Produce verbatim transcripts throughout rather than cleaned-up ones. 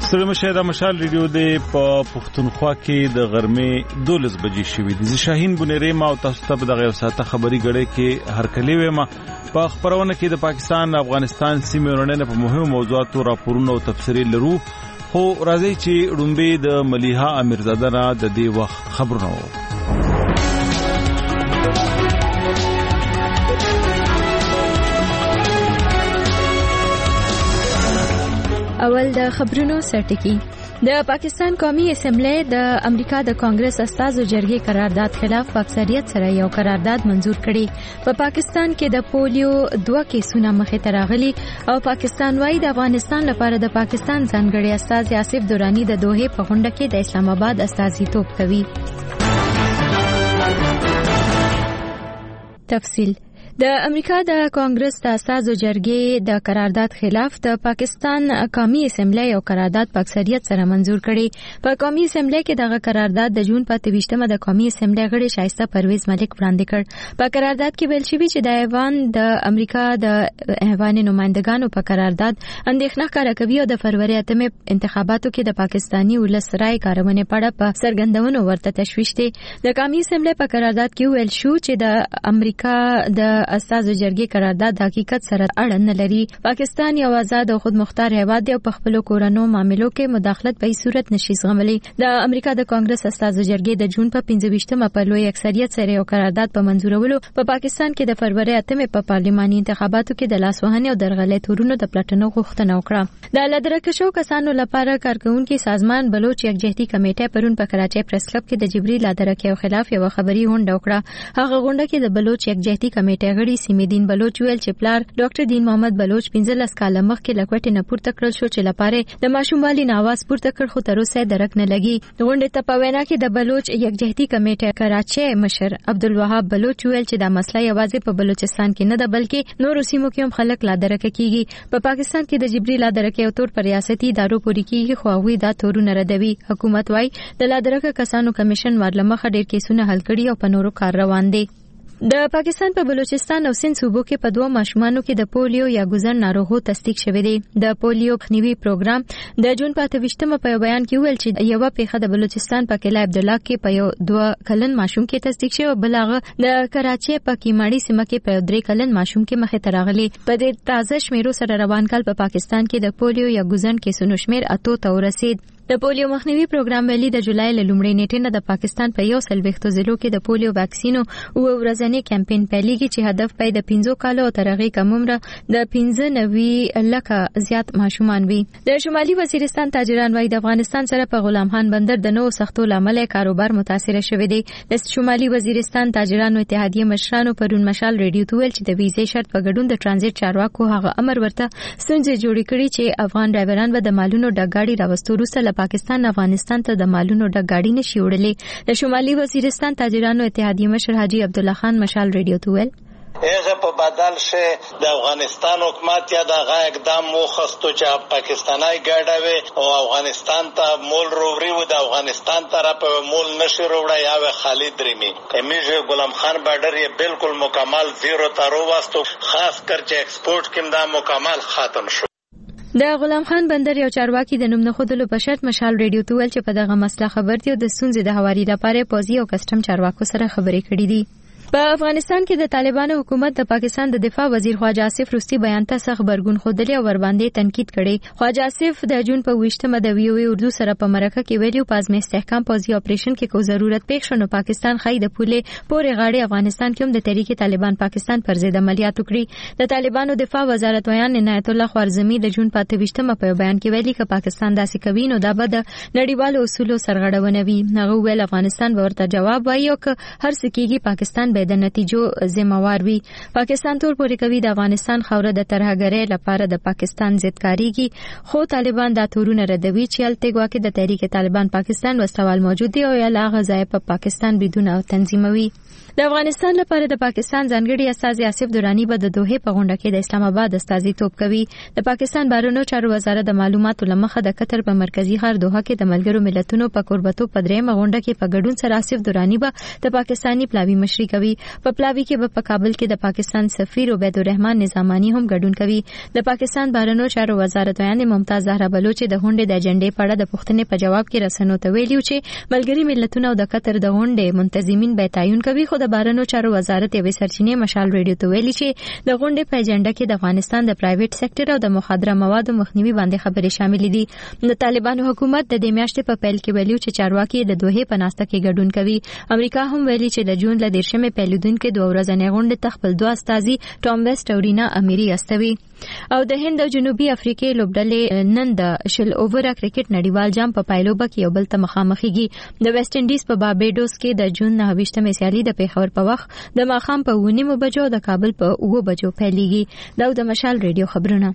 ستړي مشه د مشال ریډیو د په پښتونخوا کې د غرمې دولس بجې شوې دي. شاهین بنيري ما او تاسو ته د غو ساته خبري غړې کې هر کلی وېما په خبرونه کې د پاکستان افغانستان سیمې ورننه په مهمو موضوعاتو راپورونه او تفسیري لرو. خو راځي چې رومبي د مليحه امیرزاده را د دې وخت خبرونه وو. اول د خبرونو سرټکی. د پاکستان قومي اسمبلی د امریکا د کانګرس استازو جرګې قرارداد خلاف په اکثریت سره یو قرارداد منزور کړي. په پا پاکستان کې د پولیو دوه کیسونه مخې ته راغلي او پاکستان وايي د افغانستان لپاره د پاکستان ځانګړي استاذ آصف دورانی د دوحه په غونډه کې د اسلام آباد استازیتوب کوي. تفصیل د امریکا د کانګرس د استازو جرګې د قرارداد خلاف د پاکستان قومي اسمبلی یو قرارداد په اکثریت سره منزور کړي. په قومي اسمبلی کې دغه قرارداد د جون په تویشتمه د قومي اسمبلی غړي شایسته پرویز ملک وړاندې کړ. په قرارداد کې ویل شوی چې د ایوان د امریکا د ایوان نمائندګانو په قرارداد اندېښنه ښکاره کوي او د فروری اتمه انتخاباتو کې د پاکستانی ولس رائے کارونه پړه په سرګندونو ورته تشویش دي. د قومي اسمبلی په قرارداد کې ویل شو چې د امریکا د استازو جرګې قرارداد د حقیقت سره اړه نه لري. پاکستان یو آزاد او خودمختار هیواد دی او په خپل کورونو معاملو کې مداخلت په صورت نشي زغملی. د امریکا د کانګرس استازو جرګې د جون په پنځه ویشتمه په لوی اکثریت سره یو قرارداد په منزورولو په پاکستان کې د فروری اتمه په پارلماني انتخاباتو کې د لاسوهنې او درغلۍ تورونو د پلټنو غوښتنه وکړه. د لادرکشو کسانو لپاره کارکونکو سازمان بلوچ یکجهتي کمیټه پرون په کراچۍ پریس کلب کې د جبري لادرکیو خلاف یو خبري غونډه وکړه. هغه غونډه کې د بلوچ یکجهتي کمیټه غړي سیمه بلوچ ویل چې پلار ډاکټر دین محمد بلوچ پنځلس کاله مخکې لکوټې نه پورته کړل شو چې لپاره د ماشوموالي ناواز پورته کړ خو تر اوسه درک نه لګي. غونډه ته په وینا کې د بلوچ یکجهتي کمیټه کراچۍ مشر عبدالوهاب بلوچ ویل چې دا مسله یوازې په بلوچستان کې نه ده بلکې نور سیمو کې هم خلک لادرکه کیږي. په پاکستان کې د جبري لادرکه او تور پر ریاستي ادارو پوری کیږي خو هغوی دا تورونه ردوي. حکومت وايي د لادرکه کسانو کمیشن ورلمخه ډیر کیسونه حل کړي او په نورو کار روان دي. د پاکستان په بلوچستان او سند صوبو کې په دوه ماشومانو کې د پولیو یا ګوزن ناروغو تصدیق شوی دی. د پولیو مخنیوي پروګرام د جون په تویشتمه په بیان کې ویل چې یو پیښه د بلوچستان په کلی عبدالله کې په یو دوه کلن ماشوم کې تصدیق شوی او بلغه د کراچۍ په کیماړي سیمه کې په درې کلن ماشوم کې مخې ته راغلی. په دې تازه شمیرو سره روان کال په پاکستان کې د پولیو یا ګوزن کیسونو شمیر اتو ته ورسید. د پولیو مخنیوي پروګرام ویلي د جولای له لومړۍ نیټې نه د پاکستان په یو سل ویختو ضلعو کې د پولیو واکسینو او ورځنی کمپاین پیلېږي چې هدف پې د پنځو کالو او تر هغې کم عمره د پنځه نوي لکه زیات ماشومان وي. د شمالي وزیرستان تاجران وايي د افغانستان سره په غلام خان بندر د نوو سختو لامل کاروبار متاثر شوی دی. د شمالي وزیرستان تاجرانو اتحادیه مشرانو پرون مشال ریډیو ته ویل چې د ویزې شرط په ګډون د ترانزیت چارواکو هغه امر ورته ستونزې جوړې کړي چې افغان ډرایوران به د مالونو ډګاړي راوستو وروسته له پاکستان افغانستان ته د مالونو ډګاړي نشي وړلې. د شمالي وزیرستان تاجرانو اتحادیه مشر حاجی عبدالله خان مشال ریډیو ته ویل هغه په بدل شه د افغانستان حکومت یا د غا اقدام مخستو چې پاکستاني ګاډوي او افغانستان ته مول وروړي و د افغانستان طرف مول نشي وروړي یا خالد رمی امیجه غلام خان بارډر یې بالکل مکمل زیرو تارو واستو خاص کر چې ایکسپورت کې دا مکمل ختم شو. د غلام خان بندر یو چارواکي د نوم نه خودلو په شرط مشال ریډیو ته ویل چې په دغه مسله خبر دی او د ستونزې د هواري لپاره پوزي او کسټم چارواکو سره خبرې کړې دي. په افغانستان کې د طالبانو حکومت د پاکستان د دفاع وزیر خواجه آصف روستي بیان ته سخت برګون خودلی او ور باندې تنقید کړي. خواجه آصف د جون په ویشتمه د ویو اردو سره په مرکه کې ویلو پاز مې استحکام پوزي اپریشن کې کو ضرورت پېښ شنو پاکستان خای د پوله پورې غاړي افغانستان کې هم د تحریک طالبان پاکستان پر ضد عملیات وکړي. د طالبانو دفاع وزارت ویان عنایت الله خوارزمي د جون په ویشتمه په بیان کې ویلي چې پاکستان داسې کوي نو دا به د نړیوالو اصولو سرغړونه وي. هغه ویل افغانستان به ورته جواب وایي او که هر څه کېږي پاکستان به د نتیجو ذمہوار وي. پاکستان تور پورې کوي د افغانستان خوره د ترهګرۍ لپاره د پاکستان ضد کاریږي خو طالبان دا تورونه ردوي چې الته ګواکې د تحریک طالبان پاکستان وسوال موجود دی او یا لا غزای په پاکستان بدون او تنظیموي. د افغانستان لپاره د پاکستان ځانګړي استازي آصف دورانی به د دوحه په غونډه کې د اسلام آباد استازیتوب کوي. د پاکستان بهرنیو چارو وزارت د معلوماتو لمخه د قطر په مرکزی ښار دوحه کې د ملګرو ملتونو په قربتو په درېمه غونډه کې په ګډون سره آصف دورانی به د پاکستاني پلاوی مشري کوي. کوي. په پلاوي کې په کابل کې د پاکستان سفیر عبید الرحمن نظامانی هم ګډون کوي. د پاکستان بهرنیو چارو وزارت ویاند ممتاز زهرا بلوچ د غونډې د اجنډې په اړه د پوښتنې په جواب کې رسنیو ته ویلي چې ملګري ملتونه او د قطر د غونډې منتظمین به تعین کوي. خو د بهرنیو چارو وزارت یوې سرچینې مشال ریډیو ته ویلي چې د غونډې په اجنډا کې د افغانستان د پرایویټ سکتور او د مخدره موادو مخنیوي باندې خبرې شامل دي. د طالبانو حکومت د دې میاشتې په پیل کې ویلي چې چارواکي د دوه په ناسته کې ګډون کوي. امریکا هم ویلي چې د جون ل دیرشمې پیلودونکو دوه ورځې غونډه تخپل دوه استازي ټام ویسټ او رینا اميري استوي. او د هند او جنوبي افریقې لوبډلې نن د شل اوور کرکټ نړیوال جام په پایلوبه کې یو بل ته مخامخېږي. د ویسټ انډیز په باربیډوس کې د جون نه ویشتمې سیالي د پیښور په وخت د ماښام په ونیمو بجو د کابل په اوو بجو پیلېږي. دا د مشال ریډیو خبرونه.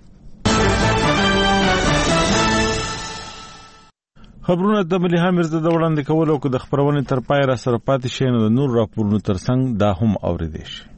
خبرونه د مليحه مرزا د وړاندې کولو کو د خبرونې تر پای را سره پاتې شي نو د نور راپورونو ترڅنګ دا هم اوریدئ شي.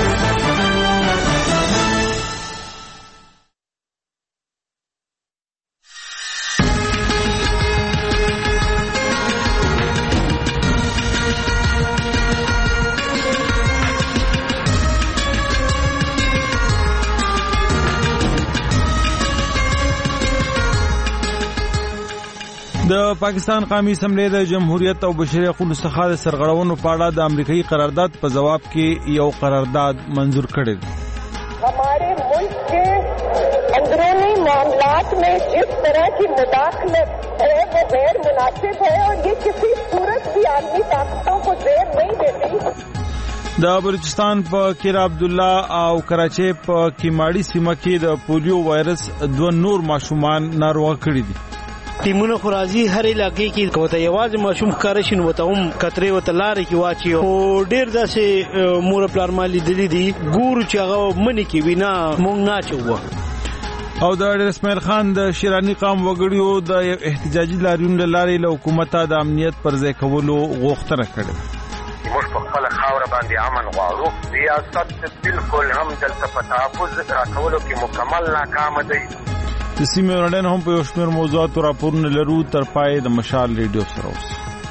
د پاکستان قومي اسمبلی د جمهوریت او بشري حقوقو څخه د سرغړونو په اړه د امریکایي قرارداد په جواب کې یو قرارداد منظور کړی دی. हमारे मुल्क के अंदरूनी मामलात में जिस तरह की मुदाखलत है वो गैर मुनासिब है और ये किसी सूरत भी आलमी ताकतों को जेर नहीं देती. د بلوچستان په کیر عبد الله او کراچۍ په کیماړي سیمه کې د پولیو وایرس دوه نور ماشومان ناروغ کړي دي. ټیمونه خو راځي هر علاقې کې کوته یوازې ماشوم کارشین وته هم کترې وته لارې کې واچي او ډېر داسې مور پلار مالي دي دي ګورو چې هغه منی کې وینا مونږ نه چوه. او د اسماعیل خان د شیرانی قام وګړیو د احتجاجي لاریون لارې له حکومت د امنیت پر ځای کولو غوښتنه کړې. موږ په خپل خاور باندې امن غواړو. ریاست بالکل هم دلته په تحفظ راکولو کې مکمل ناکام دی. د سیمې ورډن هم په یو شمېر موضوعاتو راپورونه لرو. تر پای د مشال ریډیو سره اوسئ.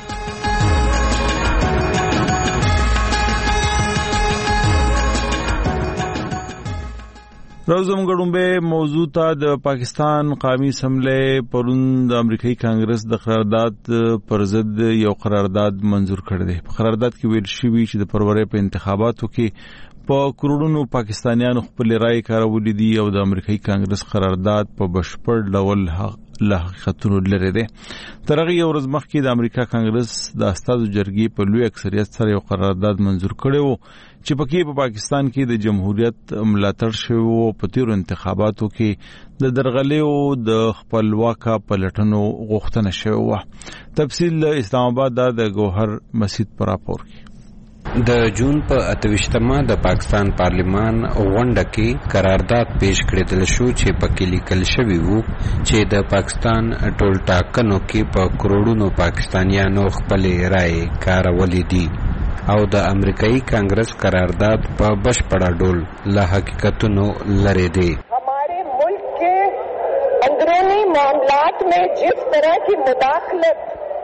روزم ګډومبه موضوع ته د پاکستان قومي اسمبلی پرون د امریکایي کانګرس د قرارداد پر ضد یو قرارداد منظور کړی دی. په قرارداد کې ویل شوی چې د فروری په انتخاباتو کې په کروڑونو پاکستانیانو خپل رائے کارولې دي او د امریکایي کانګرس قرارداد په بشپړ ډول له حقیقتونو لري دی. تر هغه یو ورځ مخکې د امریکا کانګرس د استازو جرګې په لوی اکثریت سره یو قرارداد منظور کړی و چې پکې په پاکستان کې د جمهوریت ملاتړ شوی او په تیرو انتخاباتو کې د درغلیو د خپلواکه پلټنو غوښتنه شوی و. تفصیل اسلام آباد د گوهر مسجد پر راپور کې. د جون په اتوشتمه د پاکستان پارلیمان غونډه کې قرارداد پیش کړل شو چې پکې لیکل شوی وو چې د پاکستان ټول ټاکنو کې په کروڑونو پاکستانیانو خپل رائے کارولې دي او د امریکایي کانګرس قرارداد په بشپړ ډول له حقیقتونو لری دی. हमारे मुल्क के अंदरूनी मामलात में जिस तरह की मुदाखलत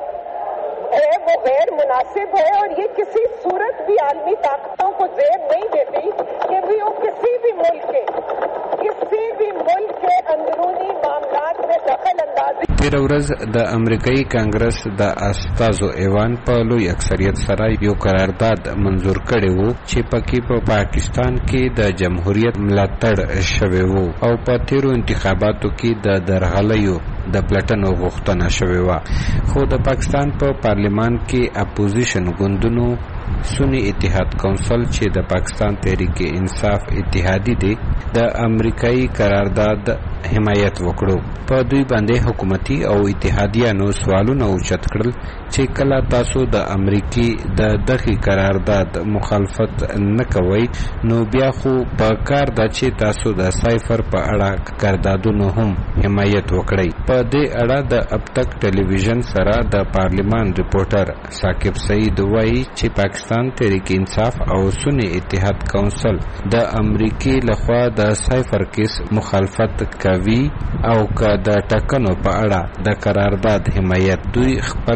है वो गैर मुनासिब है और ये किसी सूरत भी आलमी ताकतों को जेर नहीं देती कि भी वो किसी भी मुल्क के किसी भी मुल्क के अंदरूनी मामलात में दखल अंदाजी. تیر ورځ د امریکایي کانګرس د استازو ایوان په لوی اکثریت سره یو قرارداد منظور کړی وو چې پکې په پاکستان کې د جمهوریت ملاتړ شوی وو او په تیرو انتخاباتو کې د درغلیو د پلټنو غوښتنه شوی و. خو د پاکستان په پارلیمان کې اپوزیشن ګوندونو سنی اتحاد کونسل چې د پاکستان تحریک انصاف اتحادی دی د امریکایي قرارداد حمایت وکړو. په دوی باندې حکومتي او اتحادیانو سوالونه اوچت کړل چې کله تاسو د امریکای د دغه قرارداد مخالفت نه کوئ نو بیا خو په کار د چې تاسو د سایفر په اړه قراردادونو هم حمایت وکړئ. په دې اړه د اب تک ټلویزیون سره د پارلیمان ریپورټر ثاقب سعید وایي چې پاکستان تحریک انصاف او سنی اتحاد کونسل د امریکای لخوا د سایفر کیس مخالفت کوي او که د ټاکنو په اړه د قرارداد حمایت دوی خپل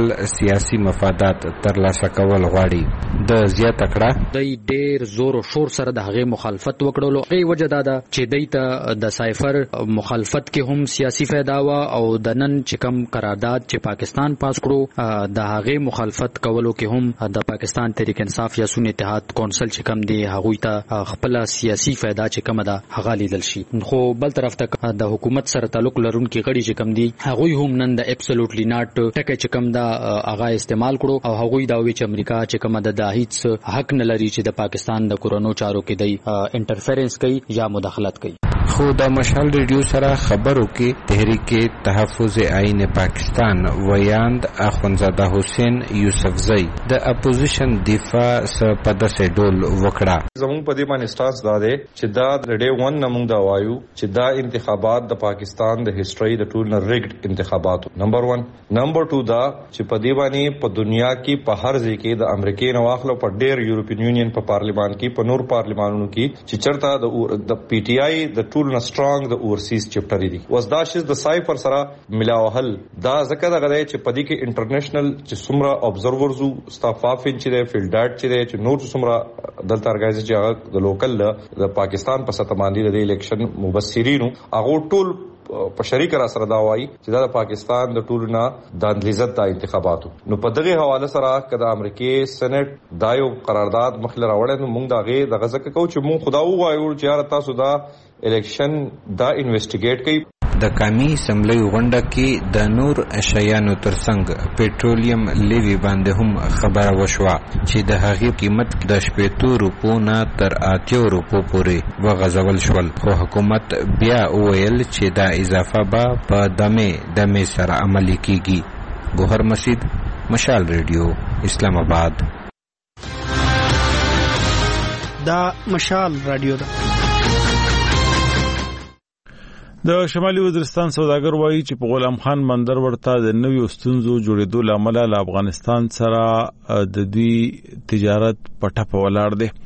سیاسي مفادات ترلاسه کول غواړي. د زیاته کړه د ډیر زور او شور سره د هغه مخالفت وکړلو. ای وجه دا ده چې دایته د سایفر مخالفت کې هم سیاسي فائدہ وا او د نن چې کم قرارداد چې پاکستان پاس کړو د هغه مخالفت کولو کې هم د پاکستان تحریک انصاف یا سنی اتحاد کونسل چې کم دی هغه ته خپل سیاسي فائدہ چې کم ده هغه لیدل شي. خو بل طرف ته د حکومت سره تعلق لرونکي غړي چې کم دي هغه هم نن د اپسولوټلی ناٹ ټکه چې کم ده هغه استعمال کړو او هغه دا وی چې امریکا چې کم ده د هیڅ حق نه لري چې د پاکستان د کورونو چارو کې دی انټرفیرنس کوي یا مداخلت کوي. خو د مشال ریډیو سره خبرو کې تحریک تحفظ آئین پاکستان ویاند اخوندزاده حسین یوسفزئی د اپوزیشن دفاع س پدسه ډول وکړه. زموږ په دې باندې سټانس دا دی چې دا د ډے ون نمونږ دا وایو چې دا انتخابات د پاکستان د هیستوري د ټول نه ریګډ انتخابات. نمبر ون. نمبر ټو دا چې په دې باندې په دنیا کې په هر ځای کې د امریکای نه واخلو په ډیر یورپین یونین په پارلیمان کې په نور پارلیمانونو کې چې چرته د پی ټی آی د ټول نه سترونګ د اورسیز چپټر دي وزداشز د سایفر سره ملاوهل دا ځکه دا غوډه چې پدې کې انټرنیشنل چې څومره ابزرورز ستافاف چې د فیلډ ډاټ چې چې نور څومره دلته ارګنایزیشن چې د لوکل د پاکستان په سطح باندې د الیکشن مبصرینو هغه ټول په شریک را سره دا وایي چې دا د پاکستان د ټولو نه د اندلیزت د انتخاباتو نو په دغه حواله سره کله امریکای سېنات دا یو قرارداد مخله راوړل نو موږ دا غي د غزه کو چې موږ خدا وایو چې یار تاسو دا الیکشن دا انویسټیګیټ کوي. د قومي اسمبلی غونډه کې د نور شیانو ترڅنګ پېټرولیم لیوی باندې هم خبره وشوه چې د هغې قیمت د شپېتو روپو نه تر اتیا روپو پورې وغځول شول خو حکومت بیا وویل چې دا اضافه به په دمې دمې سره عملي کیږي. ګوهر مسید، مشال ریډیو، اسلام آباد. دا مشال رادیو ده. د شمالي وزیرستان سوداګر وایي چې په غلام خان بندر ورته د نویو ستونزو جوړېدو لامل له افغانستان سره د دوی تجارت په ټپه ولاړ دی.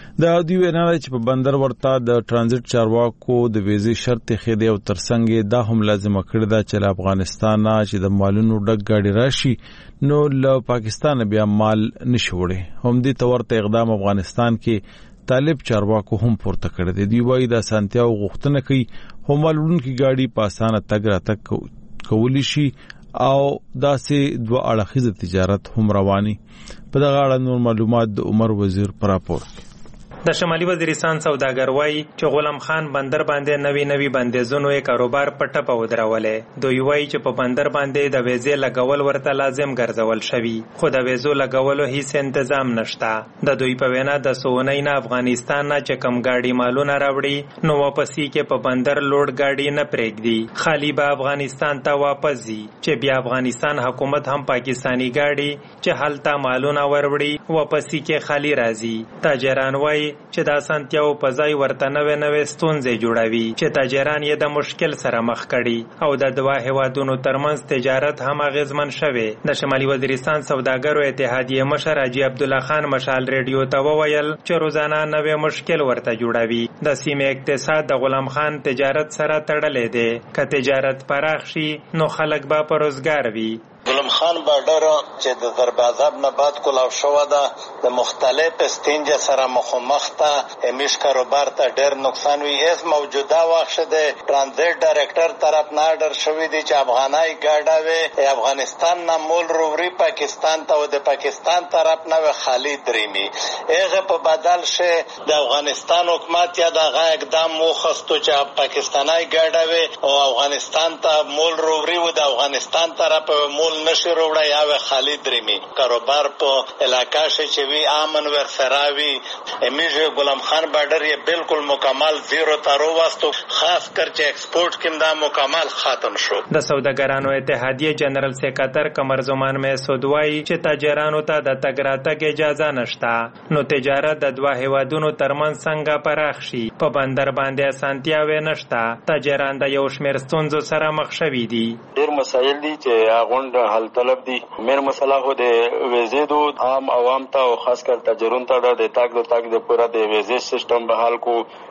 د دوی وینا ده چې په بندر ورته د ترانزیت چارواکو د ویزې شرط خېدي او ترڅنګ دا هم لازم کړی دا چې له افغانستان چې د مالونو ډک گاډي راشي نو له پاکستان بیا مال نشي وړي. هم دې تورته اقدام افغانستان کې طالب چارواکو هم پورته کړی دی. دوی وایي د اسانتیاو غوښتنه کوي هم مالونکي گاډي په اسانه تګ راتګ کولی شي او داسې دوه اړخیزه تجارت هم رواني. په دغه اړه نور معلومات د عمر وزیر پر راپور. د شمالي وزیرستان سوداګر وایي چې غلام خان بندر باندې نوي نوي بندیزونو یې کاروبار په ټپه ودرولې. دوی وایي چې په بندر باندې د ویزې لګول ورته لازم ګرځول شوي خو د ویزو لګولو هیڅ تنظیم نشته. د دوی په وینا د سونۍ نه افغانستان نه چې کم گاډي مالونه راوړي نو واپسی کې په بندر لوډ گاډي نه پرېږدي خالی به افغانستان ته واپس ځي چې بیا افغانستان حکومت هم پاکستانی گاډي چې هلته مالونه وروړي واپسی کې خالی راځي. تاجران وایي چې دا سنتیاو په ځای ورته نوې نوې ستونزې جوړوي چې تاجران یې د مشکل سره مخ کړي او د دوه هیوادونو ترمنځ تجارت هم اغیزمن شوی. د شمالي وزیرستان سوداګرو اتحادیې مشر حاجی عبدالله خان مشال ریډیو ته وویل چې روزانه نوې مشکل ورته جوړوي. د سیمې اقتصاد د غلام خان تجارت سره تړلې دی. که تجارت پراخ شي نو خلک به په روزګار وي. غلام خان بارډر چې د دروازه نه بعد کولاو شو ده د مختلف استنج سره مخامخ ته همیش کاروبار ته ډېر نقصان وی. اس موجوده وخت ده ترانزیت ډایریکټر طرف نه آرډر شوی دی چې افغانای گاډه وي افغانستان نه مول رووري پاکستان ته او د پاکستان طرف نه خالی دریمي هغه په بدل شه د افغانستان حکومت یا د غا اقدام مخستو چې پاکستانای گاډه وي او افغانستان ته مول رووري و د افغانستان طرف مول نشي وروړی یا خالی درېمي کاروبار په علاقه شي چې وی امن ور سراوي. امیجه غلام خان بارډر یې بالکل مکمل زیرو تارو واستو خاص کر چې ایکسپورټ کې دا مکمل ختم شو. د سوداګرانو اتحادیه جنرال سیکریټر قمر زمان مسعود وایي چې تاجرانو ته د تګ راتګ اجازه نشته نو تجارت د دوه هیوادونو ترمنځ څنګه پراخ شي. په بندر باندې اسانتیاوې نشته. تاجران د یو شمېر ستونزو سره مخ شوي دي. ډېر مسایل دي چې غونډه حل طلب دي. مېر مسله هو د ویزې دو عام عوام ته او خاص کر تاجرون ته د تاګ د تاګ د پورا د ویزې سیستم بحال کو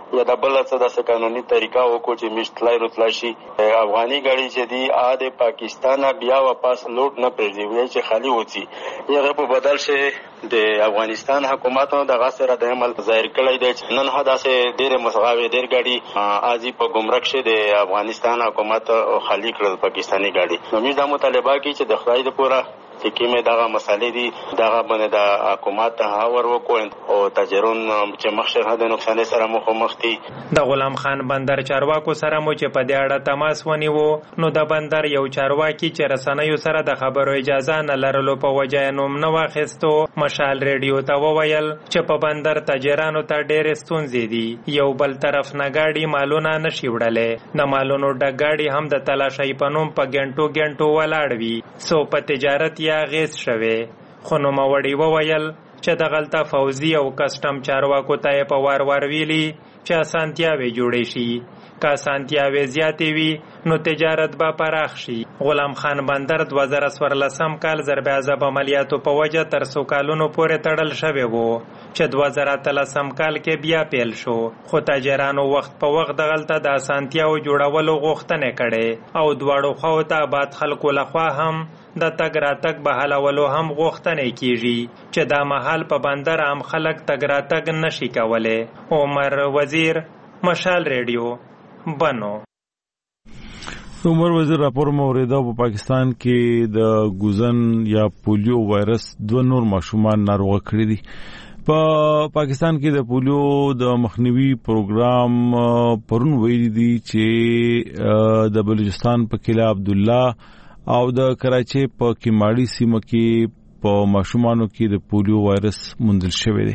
یا د بل څه د قانوني طریقه وکړو چې مشتلای رتلا شي. افغاني ګاډي چې دی ا د پاکستان بیا واپس لوټ نه پریږدي چې خالی وځي. یغه په بدل شي د افغانستان حکومت د غسر د عمل ظاهر کړی دی چې نن هدا سه ډېر مسغاوي ډېر ګاډي ازي په ګمرک شه د افغانستان حکومت خالی کړل پاکستاني ګاډي. نو موږ د مطالبه کې چې د خدای د پوره چې کیمه دغه مسالې دي دغه باندې د حکومت هاور وکوي او تاجرون چې مخشه د نقصان سره مخامخ دي. د غلام خان بندر چارواکو سره مو چې په دې اړه تماس ونیو نو د بندر یو چارواکي چې رسنیو سره د خبرو اجازه نه لرلو په وجه نوم نه واخیستو مشال ریډیو ته وویل چې په بندر تاجرانو ته ډېر ستونزې دي. یو بل طرف نه ګاډي مالونه نشي وړلې. د مالونو ډک ګاډي هم د تلاشۍ په نوم په ګنټو ګنټو ولاړ وي. سو په تجارت یا غیز شوه. خو نوموړي وویل چې د غلطه فوزي او کسټم چارواکو ته په وار وار ویلي چې اسانتیاوي جوړې شي. که اسانتیاوي زیاتې وي نو تجارت به پراخ شي. غلام خان بندر دوه زره څوارلسم کال ضرب عذاب عملیاتو په وجه تر څو کالونو پورې تړل شوی وو چې دوه زره اتلسم کال کې بیا پیل شو. خو تاجرانو وخت په وخت د غلطه د اسانتیاو جوړولو غوښتنې کړي او دواړو خواو ته آباد خلکو لخوا هم د تګ راتګ به حلولو هم غوښتنې کیږي چې دا مهال په بندر عام خلک تګ راتګ نشي کولی. عمر وزیر، مشال ریډیو، بنو. عمر وزیر راپور موریدا په پاکستان کې د ګوزن یا پولیو وایرس دوه نور ماشومان ناروغه کړي دي. په پاکستان کې د پولیو د مخنیوي پروګرام پرون ویلي دي چې د بلوچستان په قلعه عبدالله او د کراچي په کیماړي سیمه کې په ماشومانو کې د پولیو وایرس موندل شوی دی.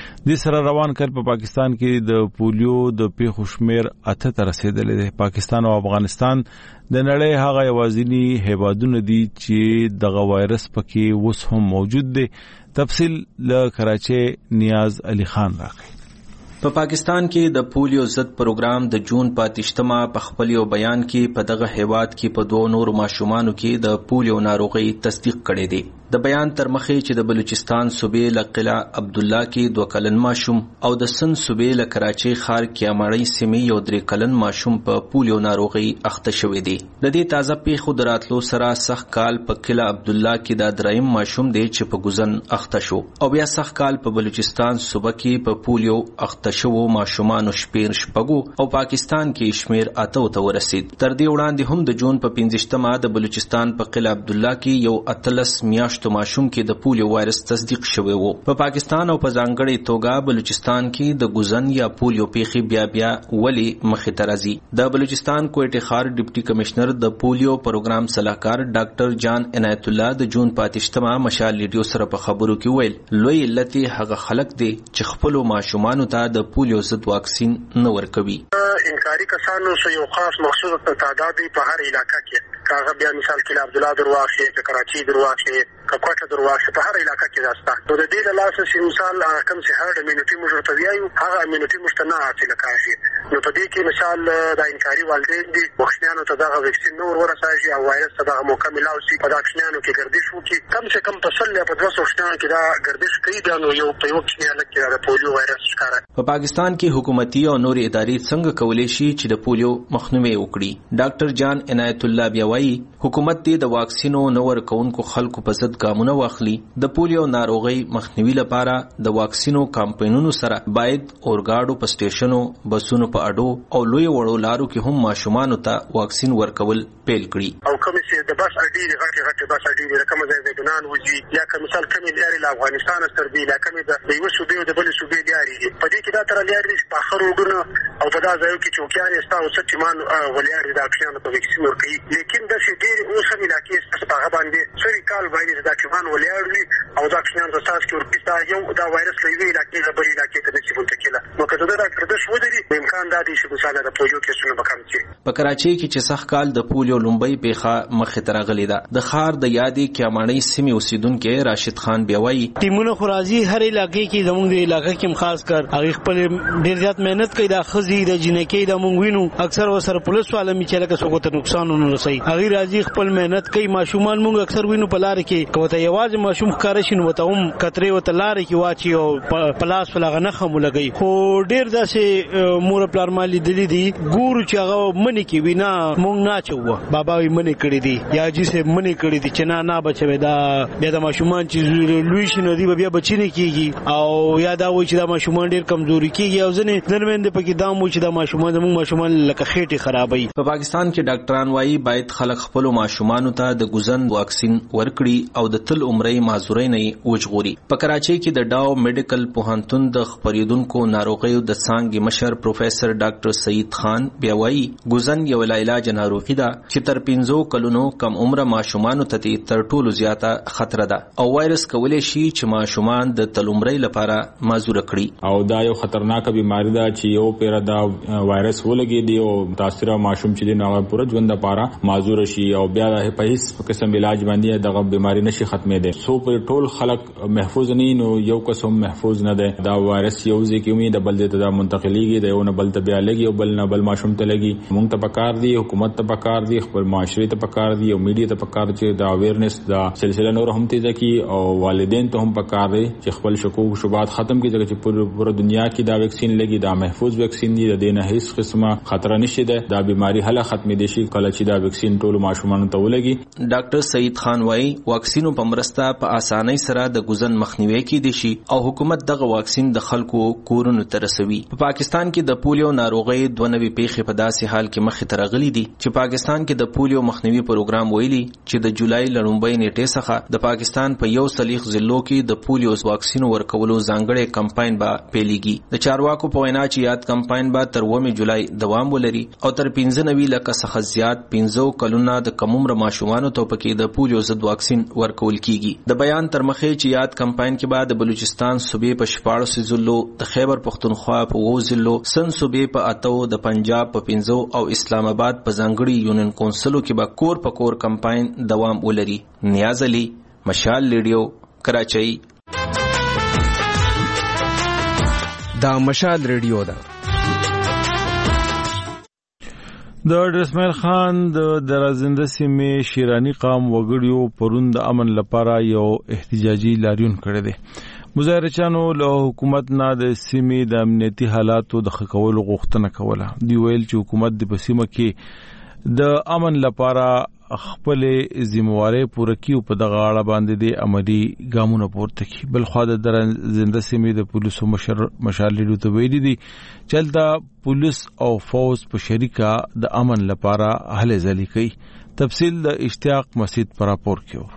د سره روان کال په پاکستان کې د پولیو د پیښو شمیر اته ته رسیدلی دی. پاکستان او افغانستان د نړۍ هغه یوازینی هیوادونه دي چې دغه وایرس پکې اوس هم موجود دی. تفصیل له کراچي نیاز علي خان راغی. په پاکستان کې د پولیو ضد پروګرام د جون پاتشتمه په خپل یو بیان کې په دغه هیواد کې په دوه نورو ماشومانو کې د پولیو ناروغي تصدیق کړي دي. د بیان تر مخې چې د بلوچستان صوبې له قلعه عبدالله کې دوه کلن ماشوم او د سند صوبې له کراچي ښار کیماړي سیمې یو درې کلن ماشوم په پولیو ناروغي اخته شوی دی. د دې تازه پیښو د راتلو سره سخت کال په قلعه عبدالله کې د دریم ماشوم دی چې په ګوزن اخته شو او بیا سخت کال په بلوچستان صوبه کې په پولیو اخته شوو ماشومانو شپیر شپږو او پاکستان کې شمیر اته ته ورسید. تر دې وړاندې هم د جون په پنځشتمه د بلوچستان په قلعه عبدالله کې یو اتلس میاشتو ماشوم کې د پولیو وایرس تصدیق شوی وو. په پاکستان او په ځانګړي توګه بلوچستان کې د ګوزن یا پولیو پیښې بیا بیا ولی مخې ته راځي. د بلوچستان کوټه ښار ډیپټي کمشنر د پولیو پروګرام صلاحکار ډاکټر جان عنایت الله د جون پاتشتمه مشال ریډیو سره په خبرو کې ویل لوی علت هغه خلک دي چې خپل ماشومان ته د پولیو ضد واکسین نه ورکوي. انکاری کسانو سو یو خاص مخصوص تعداد په هر علاقہ کې کاغه بیا مثال کې عبدالله درواخي چې کراچي درواخي کوټه درواخي په هر علاقہ کې راسته. نو د دې له لاسه چې مثال کوم چې هر امینټي موږ ته ویایو هغه امینټي مشتنه حاصل کاږي. نو په دې کې مثال د انکاری والدین دي وښنیانو ته دغه ویکسین نور ورسایي او وایرس ته دغه مکمل او سي په داښنیانو کې ګردش وکي کم څه کم تسلی په دوه وښنیانو کې دا ګردش کوي دا نو یو په یو کې لکه د پولیو وایرس ښکارا. په پاکستان کې حکومتي او نور ادارې څنګه کولای شي چې د پولیو مخنیوي وکړي؟ ډاکټر جان عنایت الله بیا وایي حکومت دې د واکسینو نو ورکوونکو خلکو په ضد ګامونه واخلي. د پولیو ناروغي مخنیوي لپاره د واکسینو کمپاینونو سره باید اورګاډو په سټیشنو بسونو په اډو او لوی وړو لارو کې هم ماشومان ته واکسین ورکول پیل کړي. او کوم چې د بس اډې د غټي غټي بس اډې د کوم ځای د ګنان وځي یا کوم مثال کوم لري له افغانستان تر دې لا کوم د یو صوبې د بل صوبې لري په دې کې دا تر لري په اخر وګړو او په دا ځای کې چوکیان استاو سچمان ولیا د اکشن په ویکسین ورکړي. لیکن د شي ډېر اوس هم علاقې ستاسو باندې سری کال باندې د اکشن ولیا او د اکشن د تاسو کې ورکړي یو دا وایرس لوي علاقې د بل علاقې ته نشي منتقله. نو کله دا ګردش ودري امکان دا دی چې مثال د پولیو کیسونه وکم شي. په کراچي کې چې سخت کال د پولیو لومبۍ پیښه مخې ته راغلې ده. د ښار د یادې کیماړي سیمې اوسیدونکو راشد خان بیا وایي ټیمونه خرازي هر علاقې کې زموږ د علاقې کې خاص کر هغه خپل ډیر زیات مهنت کوي. د خزي د جنکې د مونږ وینو اکثر وسره پولیس والا می چې لکه څوک ته نقصان نه رسي هغه راځي خپل مهنت کوي. ماشومان مونږ اکثر وینو په لار کې کوته یوازې ماشوم ښکار شي نو ته هم کترې وته لارې کې واچي او پلاس فلغه نه خمو لګي خو ډیر داسې مور پلار مالي دلی دي ګورو چې هغه منی کې وینا مونږ نه چوه بابا وی منی کړی دي یا جی سه منی کړی دي چې نه نه بچوي دا بیا د ماشومان چې لوی شنو دی بیا بچی نه کیږي او یا دا و چې دا ماشومان ډیر کمزوري کیږي او ځنه درمند پکې دا مو چې دا ماشومان زموږ ماشومان لکه خېټه خرابوي. په پاکستان کې ډاکټران وايي باید خلک خپل ماشومان ته د ګوزن واکسین ورکړي او د تل عمرې معذوري نه وژغوري. په کراچۍ کې د ډاو میډیکل پوهنتون د خبرېدونکو ناروغیو د څانګې مشر پروفیسر ډاکټر سعید خان بیا وايي ګوزن یو علاج ناروغي ده چې تر پنځو کلونو کم عمره ماشومان ته تر ټولو زیاته خطر ده او وایرس کولای شي چې ماشومان د تل عمرې لپاره معذور کړي او دا یو خطرناک بیماری ده چې یو پیر دا وایرس ولګي دی او تاثیر ماشوم چې دی نو پوره ژوند لپاره معذور شي او بیا په هیڅ قسم علاج باندې دغه بیماری نشي ختمې ده. سو پر ټول خلک محفوظ نه نو یو قسم محفوظ نه ده. دا وایرس یو ځکه امید بل دې ته منتقلیږي د یو نه بل ته بیا لګي او بل نه بل ماشوم ته لګي. مونږ ته پکار دی حکومت ته پکار دی خپل معاشري ته پکار دی او میډیا ته پکار چې دا اویرنس دا سلسله نور هم تیزه کی او والدین ته هم پکار دی چې خپل شکوک شبهات ختم کړي چې په پوره دنیا کې دا ویکسین لګي دا محفوظ ویکسین دی د دې نه هیڅ قسمه خطر نشي ده. دا بیماری هله ختمې دي شي کله چې دا ویکسین ټول ماشومان ته ولګي. ډاکټر سعید خان وايي واکسینو په مرسته په اسانۍ سره د ګوزن مخنیوي کېدی شي او حکومت دغه واکسین د خلکو کورونو ته رسوي. په پاکستان کې د پولیو ناروغي دوه نوي پیښې په داسې حال کې مخې ته راغلي دي چې پاکستان کې د پولیو مخنیوي پروګرام ویلي چې د جولای لړومبۍ نیټې څخه د پاکستان په یو سلیخ ضلعو کې د پولیو واکسین ورکولو ځانګړی کمپاین به پیلېږي. د چارواکو په وینا چې یاد کمپاین به تر اوومې جولای دوام ولري او تر پنځه نوي لکه څخه زیات پنځه کلونه د کم عمره ماشومانو ته پکې د پولیو ضد واکسین ورکول کیږي. د بیان تر مخې چې یاد کمپاین کې بعد د بلوچستان صوبې په شپاړسو ضلعو د خیبر پختونخوا په اوو ضلعو سن صوبې په اتو د پنجاب په پنځو او اسلام آباد په ځانګړي یونین کونسلو کې به کور په کور کمپاین دوام ولري. نیاز علي مشال ریډیو کراچۍ. دا مشال ریډیو ده. د ډرسمل خان د درازنده سیمې شیرانی قام وګړیو پرون د امن لپاره یو احتجاجي لاریون کړی دی. مظاهرچانو له حکومت نه د سیمې د امنیتي حالاتو د ښه کولو غوښتنه کوله. دی ویل چې حکومت د سیمه کې د امن لپاره خپل ذمہواری پوره کیو په دغه اړه باندې د عملی ګامونه پورته کی. بل خو د درازنده سیمې د پولیسو مشر مشالې ته ویلي دي چلته پولیس او فوج په شریکه د امن لپاره هلې ځلې کوي. تفصیل د اشتیاق مسجد پر راپور کیو.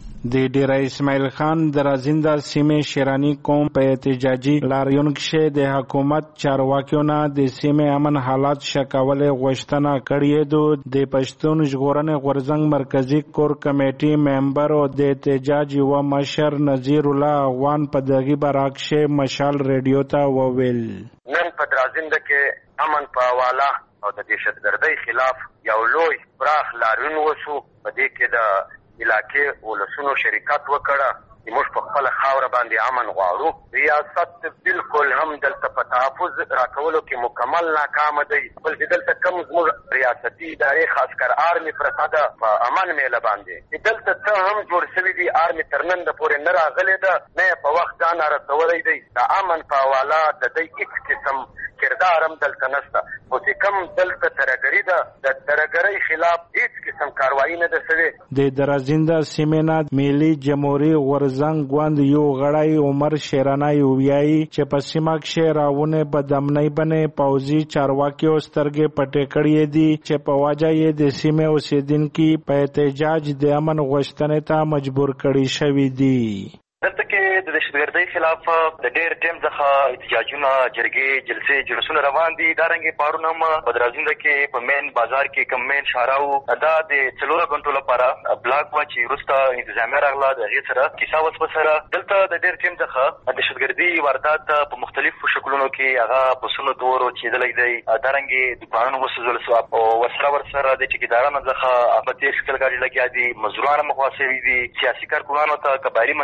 د ډیره اسماعیل خان درازنده سیمې شیرانی قوم په احتجاجي لاریون کې د حکومت چارواکیو نه د سیمې امن حالات شکولې غوښتنه کړې ده. د پښتون ژغورنې غورځنګ مرکزی کور کمیټي ممبر او د احتجاج یو مشر نذیر الله افغان په دغه برعکس مشال ریډیو ته وویل نن په درازنده کې امن په حواله او د دهشتګردۍ خلاف یو لوی پراخ لاریون وشو. په دې کې د علاقې ولسونو شرکت وکړه چې موږ په خپل خاور باندې امن غواړو. ریاست بالکل هم دلته په تحفظ راکولو کې مکمل ناکام دی. بلکې دلته کوم زموږ ریاستي ادارې خاص کر آرمي پرته ده په امن میله باندې. دلته څه هم جوړ شوي دي آرمي تر نن پورې نه راغلی ده نه په وخت ځان رسولی دی. د امن په حواله د دوی هېڅ قسم کردار هم دلته نشته. خو چې کوم دلته ترهګري ده د ترهګرۍ خلاف هېڅ قسم کاروایي نه ده شوې. د درازنده سیمې نه ملي جمهوري غورځنګ ګوند یو غړی عمر شیرانی ویایي چې په سیمه کې راونه په دمنۍ باندې پوځي چارواکیو سترګې پټې کړې دي چې په وجه یې د سیمې اوسیدونکي په احتجاج د امن غوښتنې ته مجبور کړي شوي دي. دلته کې د دهشتګردۍ خلاف د ډېر ټیم څخه احتجاجونه جرګې جلسې جلوسونه روان دي. دارنګې پرون هم په درازنده کې په مین بازار کې کوم مین شاراو دا د څلورو غنټو لپاره بلاک و چې وروسته انتظامیه راغله د هغې سره کیسه وسوه سره. دلته د ډېر ټیم څخه دهشتګردي واردات په مختلفو شکلونو کې هغه بسونو دورو چېدلی دی. دارنګې دوکانونه وسوځول سوه او ورسره ورسره د ټیکېدارانو څخه په تېز ښکل ګاډي لګیا دي. مزدوران هم غوا شوي دي. سیاسي کارکونانو ته کباري مشرانو ته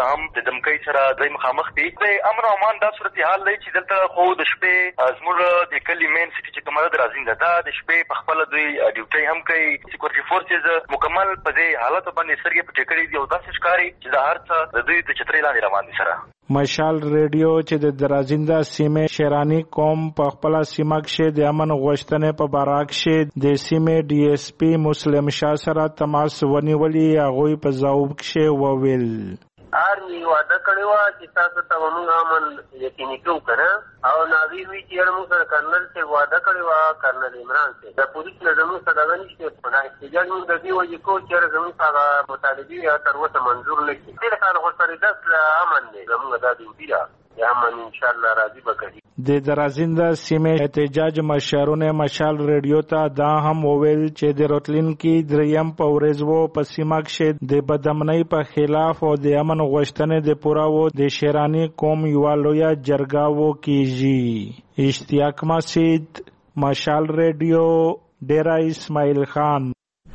لا هم د دمکۍ سره د مخامخ دي. د امن او امان دا صورتحال دی چې دلته خو د شپې زموږ د کلي مین سټي چې کومه د رازنده ده د شپې په خپل دوی ډیوټي هم کوي. سکیورټي فورسز مکمل په دې حالت باندې سرګې پټې کړې دي او داسې ښکاري چې د هر څه د دوی د چترۍ لاندې روان دي سره. مشال ریډیو چې د درازنده سیمې شیرانی قوم په خپل سیمه کې د امن غوښتنې په باره کې د سیمې ډي اس پی مسلم شاه سره تماس ونیولي. هغوی په ځواب کې وویل آرمی وعده کړی و چې تاسو ته موږ امن یقیني کوو کنه او ناوی وی چې موږ سره کرنل چې وعده کړی و کرنل عمران چې د پولیس له زموږ سره دغه نشته په احتجاج موږ د دې وجې کوو چې زموږ هغه مطالبه یا تر اوسه منظور نه شي. دې لپاره خو سره د امن دی زموږ د دې دی یا امن ان شاء الله راضي وکړي. د درازنده سیمې احتجاج مشرونه مشال ریډیو ته دا هم وویل چې د راتلونکي دریم په ورځ وو په سیمه کې د بدامنۍ په خلاف او د امن غوښتنې د پوراو د شیرانی قوم یو لوی جرګه وو کیږي. اشتیاق مسجد مشال ریډیو ډیرا اسماعیل خان.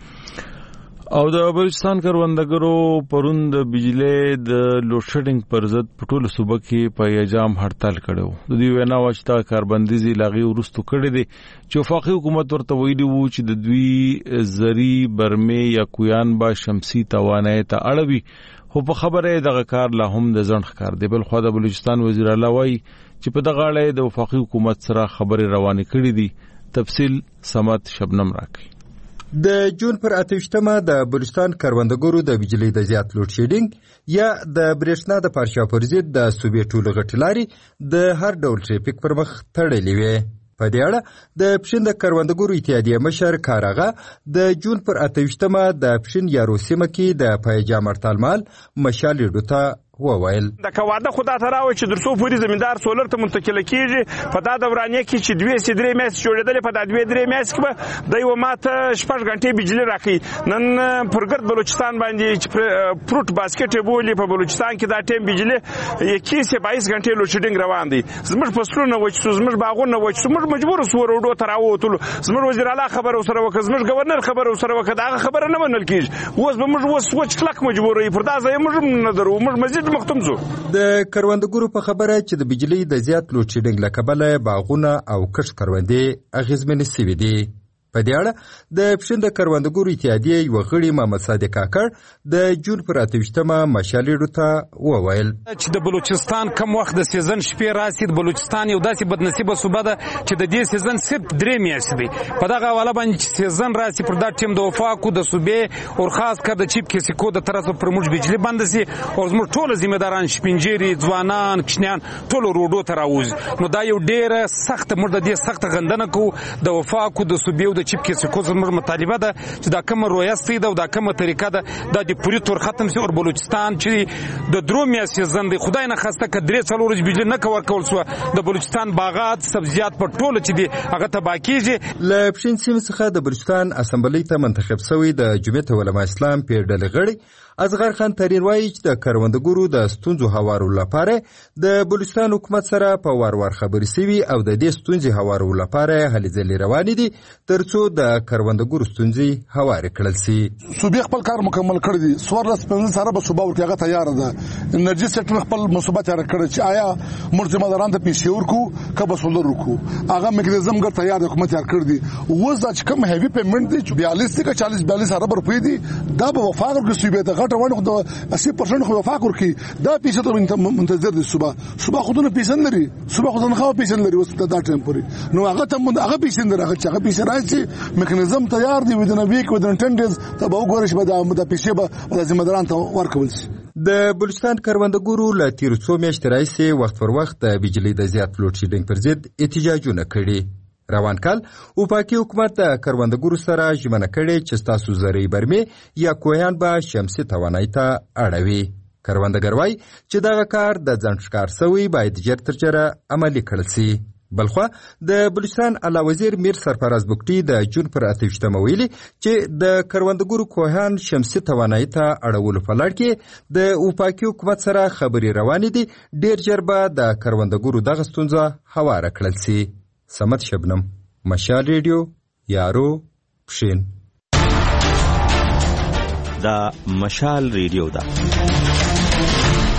او د بلوچستان کروندګرو پرون د بجلی د لوډ شیډینګ پر ضد په ټوله صوبه کې په یجام هړتال کړو. د دوی وینا واچتا کاربندیزي لاغي ورستو کړي دي چې وفاقي حکومت ورته ویلي وو چې د دوی زری برمه یا کویان با شمسي توانایي ته اړوي خو په خبره دغه کار لا هم د ځنډ ښکار دی. بل خو د بلوچستان وزیر الله وایي چې په دغه اړه د وفاقي حکومت سره خبرې روانې کړي دي. تفصیل سمت شبنم راکړي. د جون پر اتهشتمه د بلوچستان کروندګرو د بجلی د زیات لوډ شیډینګ یا د برېښنا د پارچا پر ضد د صوبې ټولو غټلاري د هر ډول ټریفیک پر مخ تړلې وي. په دې اړه د پښین د کروندګرو اتحادیه مشر کارغه د جون پر اتهشتمه د پښین یارو سیمه کې د پیجام هړتال مال مشال ډوتا وویل د کواده خدا تراوي چې درسو پوری زمیندار سولر ته منتقل کیږي په دا دورانیه کې چې دوه سي درې میس جوړېدل په دا دوه درې میس کې د یو ماته شپږ غنټې بجلی راکې نن پرګرد بلوچستان باندې چې پروت باسکټ بولی په بلوچستان کې دا ټیم بجلی یکی سه بایس غنټې لوډ شیډینګ روان دي. زموږ فصلونه وچ زموږ باغونه وچ زموږ مجبور سو وروډو تراوتل زموږ وزیر اعلی خبر سره وکړ زموږ گورنر خبر سره وکړ دا خبره نه منل کیږي. اوس به موږ وس وچ کلک مجبور یو پر دا ځای موږ نه درو موږ مزید مختم زو. د کروندګرو په خبره چې د بجلی د زیات لوډ شیډینګ له کبله باغونه او کښت کروندې اغیزمنې سوي دي. په دې اړه د پښین د کروندګرو اتحادیه یو غړي محمد صادق کاکړ د جون پر اتهشتمه مشالې ته وویل چې د بلوچستان کم وخت د سیزن شپې راسي د بلوچستان یو داسې بدنصیبه صوبه ده چې د دې سیزن صرف درې میاشتې دی. په دغه حواله باندې چې سیزن راسي پر دا ټیم د وفاقو د صوبې او خاص کر د چیپ کیسیکو د طرف پر موږ بجلی بند سي او زموږ ټول ذمہ داران شپنجيري ځوانان کشنیان ټول روډو ته راوځي. نو دا یو ډیره سخت موږ د دې سخت غندنه کو د وفاقو د صوبې د چیپ کیسیکو زموږ مطالبه ده چې دا کوم رویاستي ده او دا کوم طریقه ده د پوری تور ختم سي او بلوچستان چې د درو میاشتې زند خدای نه خسته ک درې څلور ورځې بجلی نه کور کول سو د بلوچستان باغات سبزیات په ټوله چې دي هغه ته باکیږي. ل پښین سیمه څخه د بلوچستان اسمبلی ته منتخب شوی د جمعیت علماء اسلام پیډل غړي ازغر خان ترین وایي چې د کروندګرو د ستونزو هوارو لپاره د بلوچستان حکومت سره په وار وار خبرې سوي او د دې ستونزې هوارو لپاره هلې ځلې روانې دي ترڅو د کروندګرو ستونزې هوارې کړل سي. صوبې خپل کار مکمل کړی دي. څوارلس پنځه سره به صوبه ورته هغه تیار ده. انرژي سکتور خپل منصوبه تیار کړی چې آیا موږ ذمہ داران ته پیسې ورکو که به سولر ورکو هغه میکانیزم ګر تیار د حکومت تیار کړی دي. اوس دا چې کوم هیوی پیمنٹ دي بیالیس څخه چالیس بیالیس ارب روپۍ دي دا به وفاق ورکړي صوبې ته غټه ونه خو اسی پرسنټ خو وفاق ورکړي دا پیسې ته منتظر دي. صوبه صوبه خودونه پیسې لري صوبه خودونه خو پیسې لري اوس دا ټایم پورې نو هغه ته هغه پیسې لري هغه چې هغه پیسې راځي میکانیزم تیار دی ودن ویک ودن ټن ډیز ته به وګورئ چې دا پیسې به د ذمہ داران ته ورکول شي. د بلوچستان کروندګرو له تیر څو میاشتې راهیسې وخت پر وخت د بجلی د زیات لوډ شیډینګ پر ضد احتجاجونه کړي. روان کال وفاقي حکومت د کروندګرو سره ژمنه کړې چې ستاسو زرعي برمې یا کوهیان به شمسي توانایي ته اړوي. کروندګر وایي چې دغه کار د ځنډ ښکار سوی باید ژر تر ژره عملي کړل سي. بلخوا د بلوچستان اعلی وزیر میر سرفراز بوکټي د جون پر اتهشتمه ویلي چې د کروندګرو کوهیان شمسي توانایي ته اړولو په لړ کې د وفاقي حکومت سره خبرې روانې دي. ډېر ژر به د کروندګرو دغه ستونزه هواره کړل سي. سمت شبنم مشال ریډیو یارو پښین. دا مشال ریډیو ده.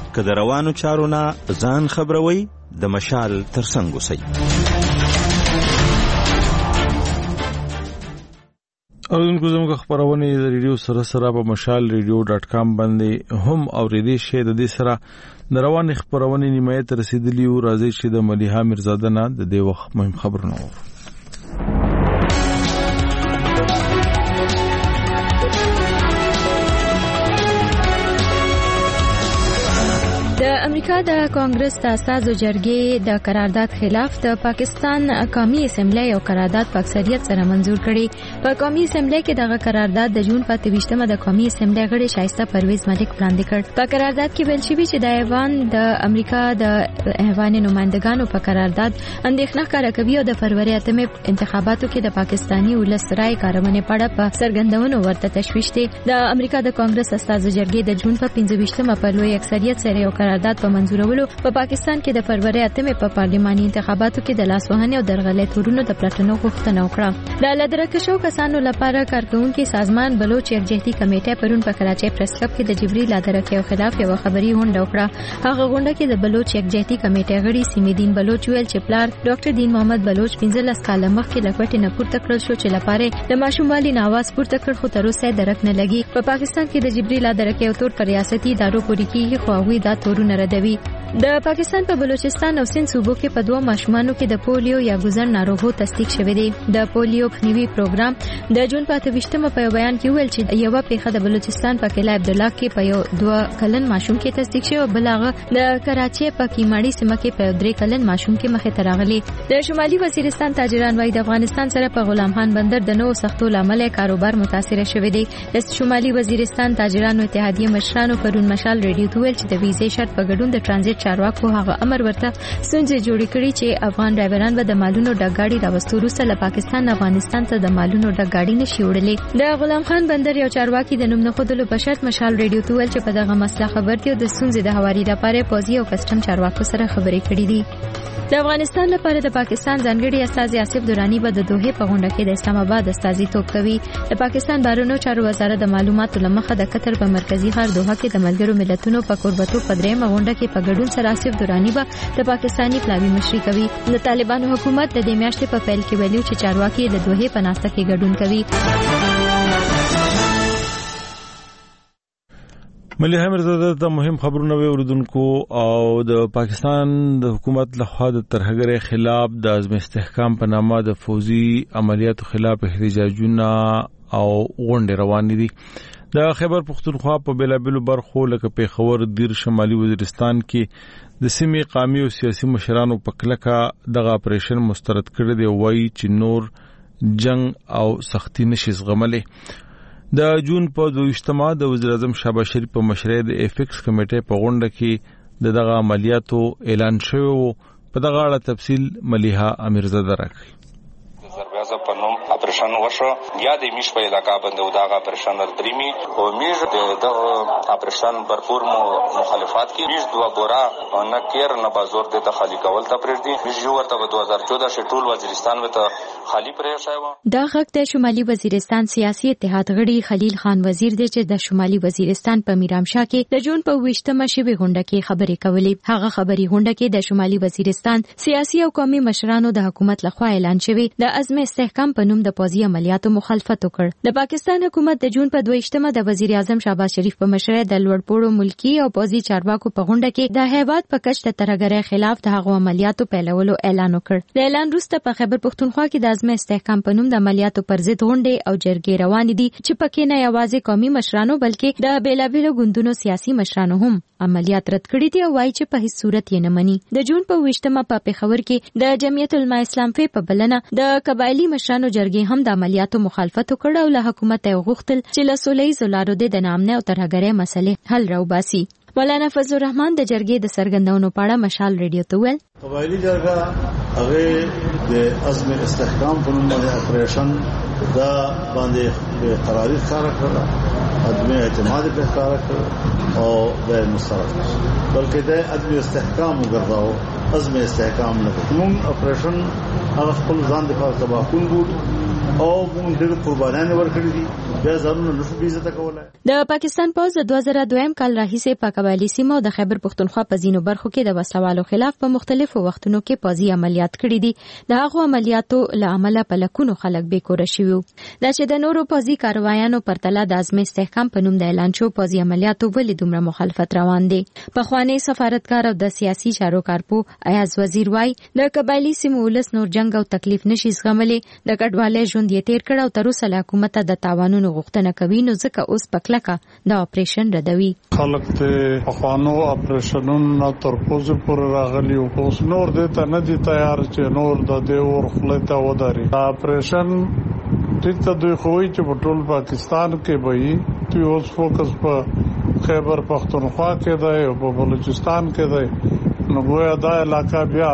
که د روانو چارو نه ځان خبروي د مشال ترڅنګ اوسئ. اوریدونکو زموږ خبرونه د ریډیو سره سره په مشال ریډیو ډاټ کام باندې هم اوریدي شئ. د دې سره د روان خبرونه نیمایت رسیدلی او راځي چې د ملیحه میرزاده نه د دې وخت مهم خبرونه و. د امریکا د کانګرس د اساسو جرګې د قرارداد خلاف د پاکستان قومي اسمبلی او قرارداد په اکثریت سره منزور کړي. په قومي اسمبلی کې دغه قرارداد د جون په تیشتمه د قومي اسمبلی غړي شایسته پرویز ملک وړاندې کړ. په قرارداد کې ویل شوی چې د ایوان د امریکا د ایوان نمائندګانو په قرارداد اندېښنه ښکاره کوي او د فروری اتمه انتخاباتو کې د پاکستانی ولس رائے کارونه په اړه په سرګندونو ورته تشویش دي. د امریکا د کانګرس اساسو جرګې د جون په پنځه په لوی اکثریت سره یو قرارداد په منزورولو په پاکستان کې د فروری اتمه په پارلماني انتخاباتو کې د لاسوهنې او درغلۍ تورونو د پلټنو غوښتنه وکړه. د لدرکشو کسانو لپاره کارکونکو سازمان بلوچ یکجهتي کمیټه پرون په کراچۍ پریس کلب کې د جبري لدرکیو خلاف یو خبري غونډه وکړه. هغه غونډه کې د بلوچ یکجهتي کمیټه غړي سیمدین بلوچ ویل چې پلار ډاکټر دین محمد بلوچ پنځه لس کاله مخکې لکوټې نه پورته کړل شو چې لپاره د ماشوموالي ناواز پورته کړ خو تر اوسه درک نه لګي. په پاکستان کې د جبري لدرکیو تور پر ریاستي ادارو پورې کېږي خو هغوی دا تورونه ردوي. د پاکستان په بلوچستان او سند صوبو کې په دوه ماشومانو کې د پولیو یا ګوزن ناروغو تصدیق شوی دی. د پولیو مخنیوي پروګرام د جون په تیشتمه په بیان کې ویل چې یو پیښه د بلوچستان په قلعه عبدالله کې په یو دوه کلن ماشوم کې تصدیق شوی او بلغه د کراچۍ په کیماړي سیمه کې په درې کلن ماشوم کې مخه تراغلي. د شمالي وزیرستان تاجران وايي د افغانستان سره په غلام خان بندر د نوو سختو لامل کاروبار متاثر شوی دی. د شمالي وزیرستان تاجرانو اتحادیه مشرانو پرون مشال ریډیو ته ویل چې د ویزې شرط په ګډون د ترانزیت چارواکو هغه امر ورته ستونزې جوړې کړې چې افغان ډرایوران به د مالونو ډګاړي راوستو وروسته له پاکستان افغانستان ته د مالونو ډګاړي نشي وړلې. د غلام خان بندر یو چارواکي د نوم نه خودلو په شرط مشال ریډیو ته ویل چې په دغه مسله خبر دی او د ستونزې د هواري لپاره پوځي او کسټم چارواکو سره خبرې کړې دي. د افغانستان لپاره د پاکستان ځانګړي استازي آصف درانی به د دوحه په غونډه کې د اسلام آباد استازیتوب کوي. د پاکستان بهرنیو چارو وزارت د معلوماتو لمخه د قطر په مرکزی ښار دوحه کې د ملګرو ملتونو په قربتو په درېمه غونډه کې په ګډون سره آصف درانی به د پاکستاني پلاوی مشري کوي. د طالبانو حکومت د دې میاشتې په پیل کې ویلي چې چارواکي د دوحه په ناسته کې ګډون کوي. ملیحه میرزاده د مهم خبرونه اوریدونکو او د پاکستان د حکومت لخوا د ترهګرۍ خلاف د عزم استحکام په نامه د فوزي عملیاتو خلاف احتجاجونه او غونډې روانې دي. د خیبر پختونخوا په بیلابیلو برخو لکه پیښور، دیر، شمالي وزیرستان کې د سیمې قومي او سیاسي مشرانو په کلکه دغه اپریشن مسترد کړی دی. وایي چې نور جنگ او سختی نشي زغملی. د جون په دویشتمه د وزیر اعظم شهباز شریف په مشرۍ د ایفکس کمیټې په غونډه کې دغه عملیاتو اعلان شوی و. په دغه اړه تفصیل ملیحه امیرزاده راکړي. زربیازه په نوم اپریشن وشو یا د میش په علاقہ باندې وداغه اپریشن درېمی او میش دغه اپریشن برپور مخالفت کی میش دوا بورا نه کیر نه بازور د خالی کول ته پرېږدي. میش یو ورته په دوه هزار چودہ کې ټول وزیرستان وته خالی پرې شوی. دا حق د شمالي وزیرستان سیاسي اتحاد غړي خلیل خان وزیر دی چې د شمالي وزیرستان په میرامشاه کې د جون په ویشتمه شوی غونډه کې خبرې کولې. هغه خبري غونډه کې د شمالي وزیرستان سیاسي او قومي مشرانو د حکومت لخوا اعلان شوی د عزم استحکام په نوم د پوځي عملیاتو مخالفت وکړ. د پاکستان حکومت د جون په دویشتمه د وزیر اعظم شهباز شریف په مشرۍ د لوړپوړو ملکی او پوځي چارواکو په غونډه کې د هیواد په کچ د ترهګرۍ خلاف د هغو عملیاتو پیلولو اعلان وکړ. د اعلان وروسته په خیبر پختونخوا کې د عزم استحکام په نوم د عملیاتو پر ضد غونډې او جرګې روانې دي چې پکې نه یوازې قومي مشرانو بلکې د بیلابیلو ګوندونو سیاسي مشرانو هم عملیات رد کړي دي او وایي چې په هیڅ صورت یې نه مني. د جون په ویشتمه په پیښور کې د جمعیت العلماء اسلام په بلنه د قبایلی مشرانو جرګې هم د عملیاتو مخالفت وکړ او له حکومت یې غوښتل چې له سوله‌ییزو لارو د نامنه او ترهګرۍ مسلې حل راوباسي. مولانا فضل الرحمن د جرګې د سرګندونو په اړه مشال ریډیو ته ویل قبایلی جرګه هغه د عزم استحکام په نوم باندې اپریشن دا باندې قراري ښکار کړل، عدم اعتماد په ښکار کړل او د مسترد بلکې د عدم استحکام وګرځاو، عزم استحکام نه کوم اپریشن هغه خپل ځان د لپاره تباہ کون بوت او موږ ډېر قربانیان ورکړي دي بیا ځانونه نشو بې عزته کولای. د پاکستان پوز د دوه زره دویم کال راهیسې په قبایلي سیمو د خیبر پښتونخوا په ځینو برخو کې د وسلوالو خلاف په مختلفو وختونو کې پوځي عملیات کړي دي. د هغو عملیاتو له امله په لکونو خلک بې کوره شوي وو. دا چې د نورو پوځي کاروایانو پرتله د عزم استحکام په نوم د اعلان شوو پوځي عملیاتو ولې دومره مخالفت روان دی. پخوانی سفارتکار او د سیاسي چارو کارپو ایاز وزیر وای د قبایلي سیمو ولس نور جنگ او تکلیف نشي زغملی، د کډوالۍ ژوند یې تیر کړ او تر اوسه له حکومت د تاوانونو غوښتنه کوي، نو ځکه اوس په کلکه د اپریشن ردوي. خلک ته پخوانو اپریشنونو تر پوزې پورې راغلي او اوس نور دې ته نه دي تیار چې نور د دې ورخلې ته وداري. اپریشن ټیک ته دوی خوي چې په ټول پاکستان کې به دوی اوس فوکس په خیبر پختونخوا کې دی او په بلوچستان کې دی، نو ګویا دا علاقہ بیا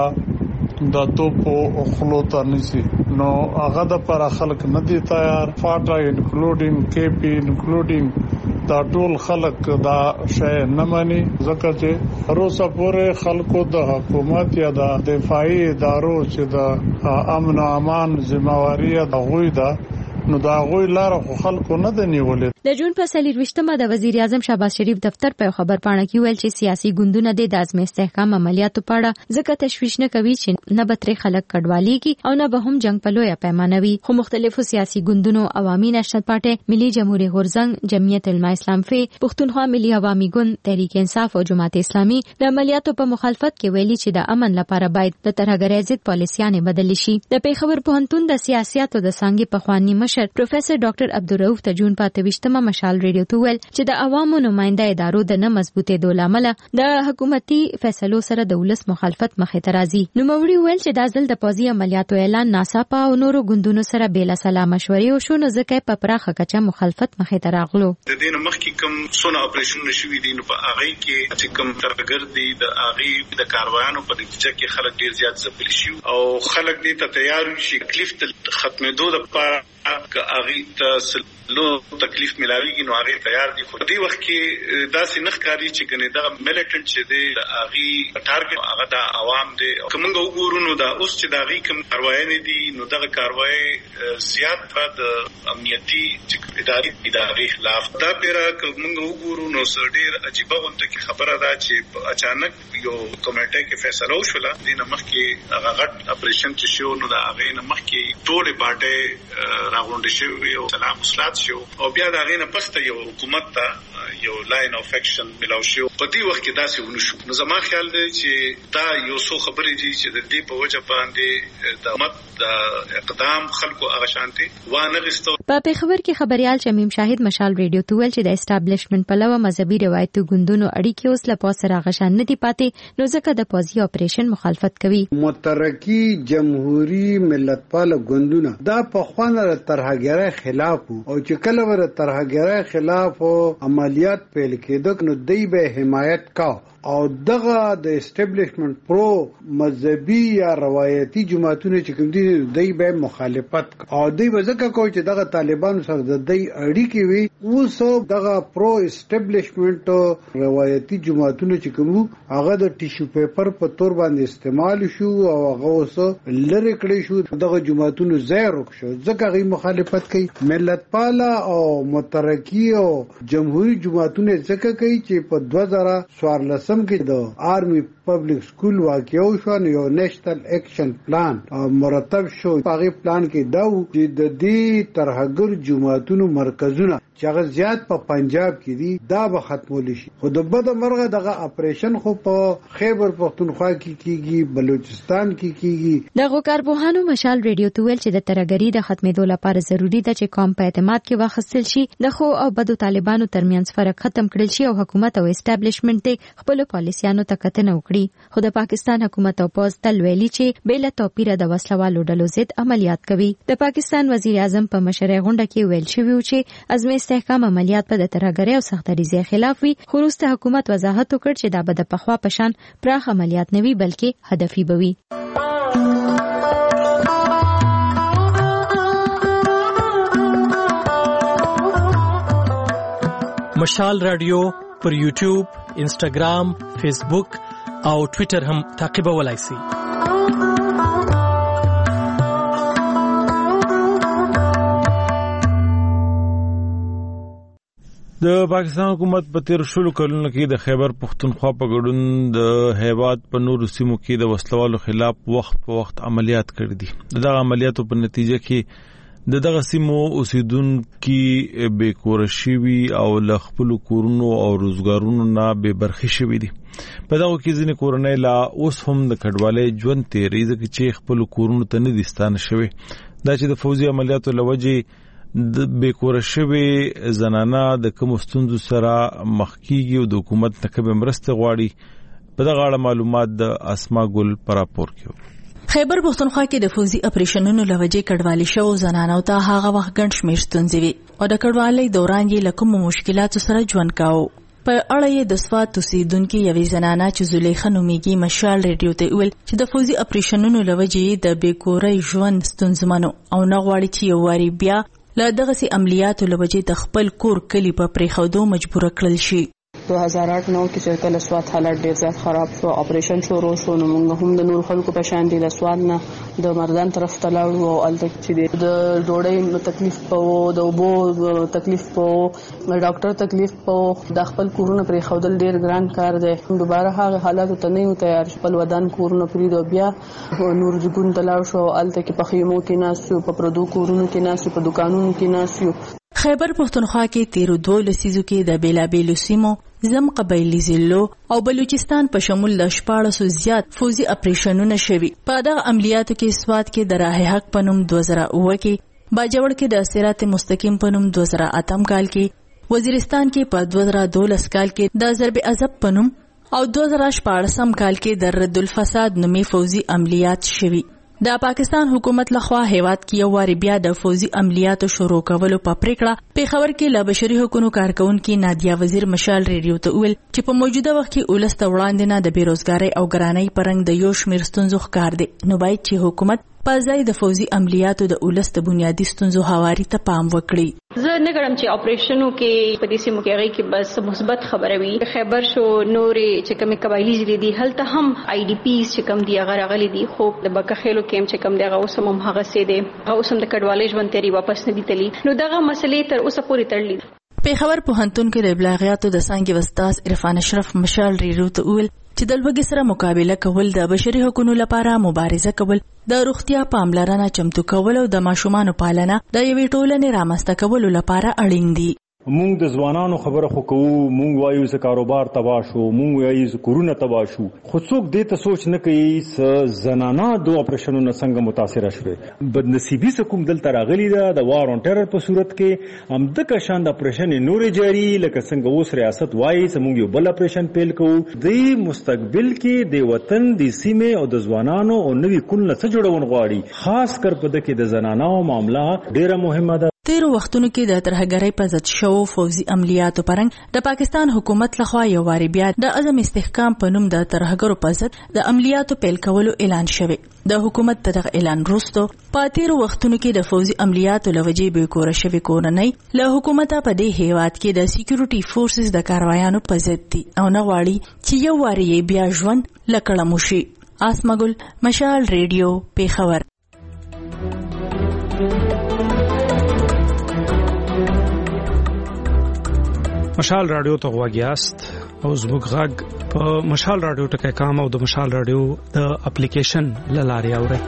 د توپو خلو ته نشي، نو هغه د پر خلک نه دي تیار. فاټا انکلوډینګ کے پی انکلوډینګ دا ټول خلک دا شی نه مانی، ځکه چې روسه پورې خلکو د حکومت یا د دفاعي ادارو چې د امن او امان ذمہواری د غوی ده، نو دا غوی لار خو خلکو نه د نیولې. د جون په څلرویشتمه د وزیر اعظم شهباز شریف دفتر په خبر پاڼه کې ویل چې سیاسي ګوندونه د عزم استحکام عملیاتو په اړه ځکه تشویش نه کوي چې نه به ترې خلک کډوالېږي او نه به هم جنگ په لویه پیمانه وي. خو مختلفو سیاسي ګوندونو عوامي نېشنل پارټي، ملي جمهوریت غورځنګ، جمعیت علما اسلام فی، پښتونخوا ملي عوامي ګوند، تحریک انصاف او جماعت اسلامي د عملیاتو په مخالفت کې ویلي چې د امن لپاره باید د ترهګرۍ ضد پالیسیانې بدل شي. د پیښور پوهنتون د سیاست او د څانګې پخوانی مشر پروفیسور ډاکټر عبدالرؤف ته جون په اتویشتمه مشال ریډیو ته ویل چې د عوامو نماینده ادارو د نه مضبوطېدو له امله د حکومتي فیصلو سره د ولس مخالفت مخې ته راځي. نوموړي ویل چې دا ځل د پوځي عملیاتو اعلان ناڅاپه او نورو ګوندونو سره بېله سلا مشورې وشو، نو ځکه په پراخه کچه مخالفت مخې ته راغلو. د دې نه مخکې کوم څونه اپریشنونه شوي دي، نو په هغه کې چې کوم ترهګر دي د هغې د کاروایانو په نتیجه کې خلک ډېر زیات ځپلي شي او خلک دې ته تیار شي تکلیف ته ختمېدو لپاره که هغه ته لو تکلیف ملاويږي، نو هغه تیار دي. خو دې وخت کې داسې نه ښکاري چې ګنې دا میلیټنټ چې دی هغه ټارګټ هغه د عوام دی. کومه وګورو نو دا اوس چې دا غي کوم کاروایي دي، نو دغه کاروایي زیات د امنیتي اداري ادارې خلاف دا پیرا کومه وګورو نو سړي عجيبه غونډه کې خبره ده چې اچانک یو کمیټه کې فیصله وشوله دې نه مخکې هغه غټ اپریشن چې شو، نو دا هغه نه مخکې ټول پارټي راغونډه شوې او سلام وسلات شو او بیا دا غینه پسته یو حکومت ته یو لاین اف اکشن ملاو شو. په دې وخت کې داسې ونشو. نو زما خیال دی چې دا یو څو خبرې دي چې د دې په وجه باندې د حکومت د اقدام خلکو هغه شانتي وانه غستو. په پیښور کې خبريال شمیم شاهد مشال ریډیو ته ویل چې د اسټابلیشمنت په لور مذهبي روایتو ګوندونو اړیکې اوس له پوس سره غشان نه دي پاتې، نو ځکه د پوځي اپریشن مخالفت کوي. مترقی جمهوریت ملتپال ګوندونه دا په خوانه ترهګرۍ خلاف او چې کله ور ترهګرۍ خلاف عملیات پیل کېدل، نو دوی به حمایت کا او دغه د اسټابلیشمنت پرو مذهبي یا روایتي جماعتونه چې کوم دي دوی به مخالفت او دوی به ځکه کوي چې دغه طالبانو سره د دوی اړیکې وي. اوس دغه پرو اسټابلیشمنت روایتي جماعتونه چې کوم هغه د ټیشو پیپر په تور باندې استعمال شو او هغه اوس لری کړی شو، دغه جماعتونو ځای روک شو، ځکه غي مخالفت کوي. ملت پالا او مترقی او جمهوریت جماعتونه ځکه کوي چې په دوه زره څوارلس کې د آرمي پبلک سکول واقعو شو، یو نېشنل اکشن پلان مرتب شو. هغه پلان کې دا و چې د دې ترهګر جماعتونو مرکزونه چې هغه زیات په پنجاب کې دي دا به ختمول شي. خو د بده مرغه دغه اپریشن خو په خیبر پختونخوا کې کیږي، بلوچستان کې کیږي. دغه کارپوهانو مشال ریډیو ته ویل چې د ترهګری د ختمېدو لپاره ضروری ده چې قوم په اعتماد کې واخیستل شي، د خو او بدو طالبانو ترمنځ فرق ختم کړل شي او حکومت او اسټابلیشمنت خپل پالیسیانو ته کتنه وکړي. خو د پاکستان حکومت او پوز تل ویلي چې بېله توپیره د وسلوالو ډلو ضد عملیات کوي. د پاکستان وزیر اعظم په مشرۍ غونډه کې ویل شوی و چې عزم استحکام عملیات په د ترهګرۍ او سختدریزۍ خلاف وي، خو وروسته حکومت وضاحت وکړ چې دا به د پخوا په شان پراخ عملیات نه وي بلکې هدفي به وي. مشال رادیو پر یوټیوب، انسټاګرام، فیسبوک او ټوئیټر هم تعقیبولای شئ. د پاکستان حکومت په تیر شلو کلونو کې د خیبر پختونخوا په ګډون د هیواد په نورو سیمو کې د وسلوالو خلاف وخت په وخت عملیات کړي دي. دغه عملیاتو په نتیجه کې د دغه سیمو اوسیدونکو بې کوره شوي او له خپلو کورونو او روزګارونو نه بې برخې شوي دي. په دغه کې ځینې کورنۍ لا اوس هم د کډوالۍ ژوند تېروي ځکه چې خپلو کورونو ته نه دي ستانه شوي. دا چې د فوزي عملیاتو له وجې د بیکوره شوی زنانه د کوم ستونزو سره مخ کیږي او د حکومت نه کوم مرسته غواړي. په دغه اړه معلومات د اسما ګل پر راپور کې. خیبر پختونخوا کې د فوزي اپریشنونو لوجې کډوالي شو زنانو ته هغه وخت ګڼ شمېر ستونزې وي او د کډوالۍ دوران یې له کومو مشکلاتو سره ژوند کاوه. په اړه یې د سوات اوسیدونکي یوې زنانه چې زلیخا نومیږي مشال ریډیو ته ویل چې د فوزي اپریشنونو لوجې د بیکورۍ ژوند ستونزمنو او نه غواړي چې یو واري بیا له دغسې عملیاتو له وجې د خپل کور کلي په پرېښودو مجبوره کړل شي. دو هزار آٹھ نو کې چې کله سوات حالات ډېر زیات خراب شو، اپریشن شروع شو، نو موږ هم د نور خلکو په شان دي د سوات نه د مردان طرف ته لاړو او هلته چې د ډوډۍ تکلیف په و، د اوبو تکلیف په و، د ډاکټر تکلیف په و، د خپل کورونه پرېښودل ډېر ګران کار دی. دوباره هغه حالاتو ته نه یو تیار، خپل ودان کورونه پرېږدو بیا نور ځګون ته لاړ شو او هلته کې په خیمو کې ناست یو، په پردو کورونو کې ناست یو، په دوکانونو کې ناست یو. خیبر پختونخوا کې تیرو دوه لسیزو کې د بیلابیلو سیمو زم قبایلی ضلعو او بلوچستان په شمول د شپاړسو زیات فوزي اپریشنونه شوي. په دغه عملیاتو کې سوات کې د راه حق په نوم دوه زره اووه کې، باجوړ کې د صراط مستقیم په نوم دوه زره اتم کال کې، وزیرستان کې په دوه زره دولس کال کې د ضرب عذاب په نوم او دوه زره شپاړسم کال کې د رد الفساد نومي فوزي عملیات شوي. د پاکستان حکومت لخوا هیواد کې یو واری بیا د فوزي عملیاتو شروع کولو په پریکړه پیښور کې له بشري حقوقو کارکونکو نادیا وزیر مشال ریډیو ته ویل چې په موجوده وخت کې ولست وړاندې نه د بیروزګارۍ او ګرانۍ پرنګ د یو شمېر ستونزو ښکار دی، نو باید چې حکومت په ځای د فوزي عملیاتو د ولست بنیادی ستونزو هواري ته پام وکړي. زه نه ګڼم چې اپریشنو کې په دې سیمو کې هغې کې بس مثبت خبره وي. خیبر شو، نورې چې کومې قبایلي ضلعې دي هلته هم آی ډي پیز چې کوم دي هغه راغلي دي، خو د بکخیلو کیمپ چې کوم دی هغه اوس هم هماغسې دی، هغه اوس هم د کډوالۍ ژوند تیاري واپس نه دي تللي، نو دغه مسلې تر اوسه پورې تړلي دي. پیښور پوهنتون کې د ابلاغیاتو د څانګې استاد عرفان اشرف مشال ریډیو ته وویل چې د لوږې سره مقابله کول د بشري حقوقو لپاره مبارزه کول، د روغتیا پاملرنه چمتو کول او د ماشومانو پالنه د یوې ټولنې رامنځته کولو لپاره اړین دي. مونږ د ځوانانو خبره خو کوو، مونږ وایو چې کاروبار تباه شو، مونږ وایو چې کورونه تباه شو، خو څوک دې ته سوچ نه کوي چې زنانه د اپریشنونو څنګه متاثره شوې. بدنصیبي څه کوم دلته راغلي ده د وار اون ټیرر په صورت کې همدغه شان د اپریشن نورې جاري لکه څنګه اوس ریاست وایي چې مونږ یو بل اپریشن پیل کوو. د مستقبل کې د وطن د سیمې او د ځوانانو او نوي کول نه څه جوړون غواړي، خاص کر په دغه د زنانو معاملې ډیره مهمه ده. تیرو وختونو کې د ترهګرۍ په ضد شوو فوزي عملیاتو پرنګ د پاکستان حکومت لخوا یو واری بیا د عزم استحکام په نوم د ترهګرو په ضد د عملیاتو پیل کولو اعلان شوی. د حکومت دغه اعلان وروسته په تیرو وختونو کې د فوزي عملیاتو لوجې به کوره شوی کورنۍ له حکومت په دې هیواد کې د سکیورټي فورسز د کاروایانو په ضد دي او نه غواړي چې یو واری بیا ژوند لکړه موشي. آسمګل مشال ریډیو پیښور. مشال رادیو ته غواګیاست او زموږ غږ په مشال رادیو ټکی کام او د مشال رادیو د اپلیکیشن لاري اوري.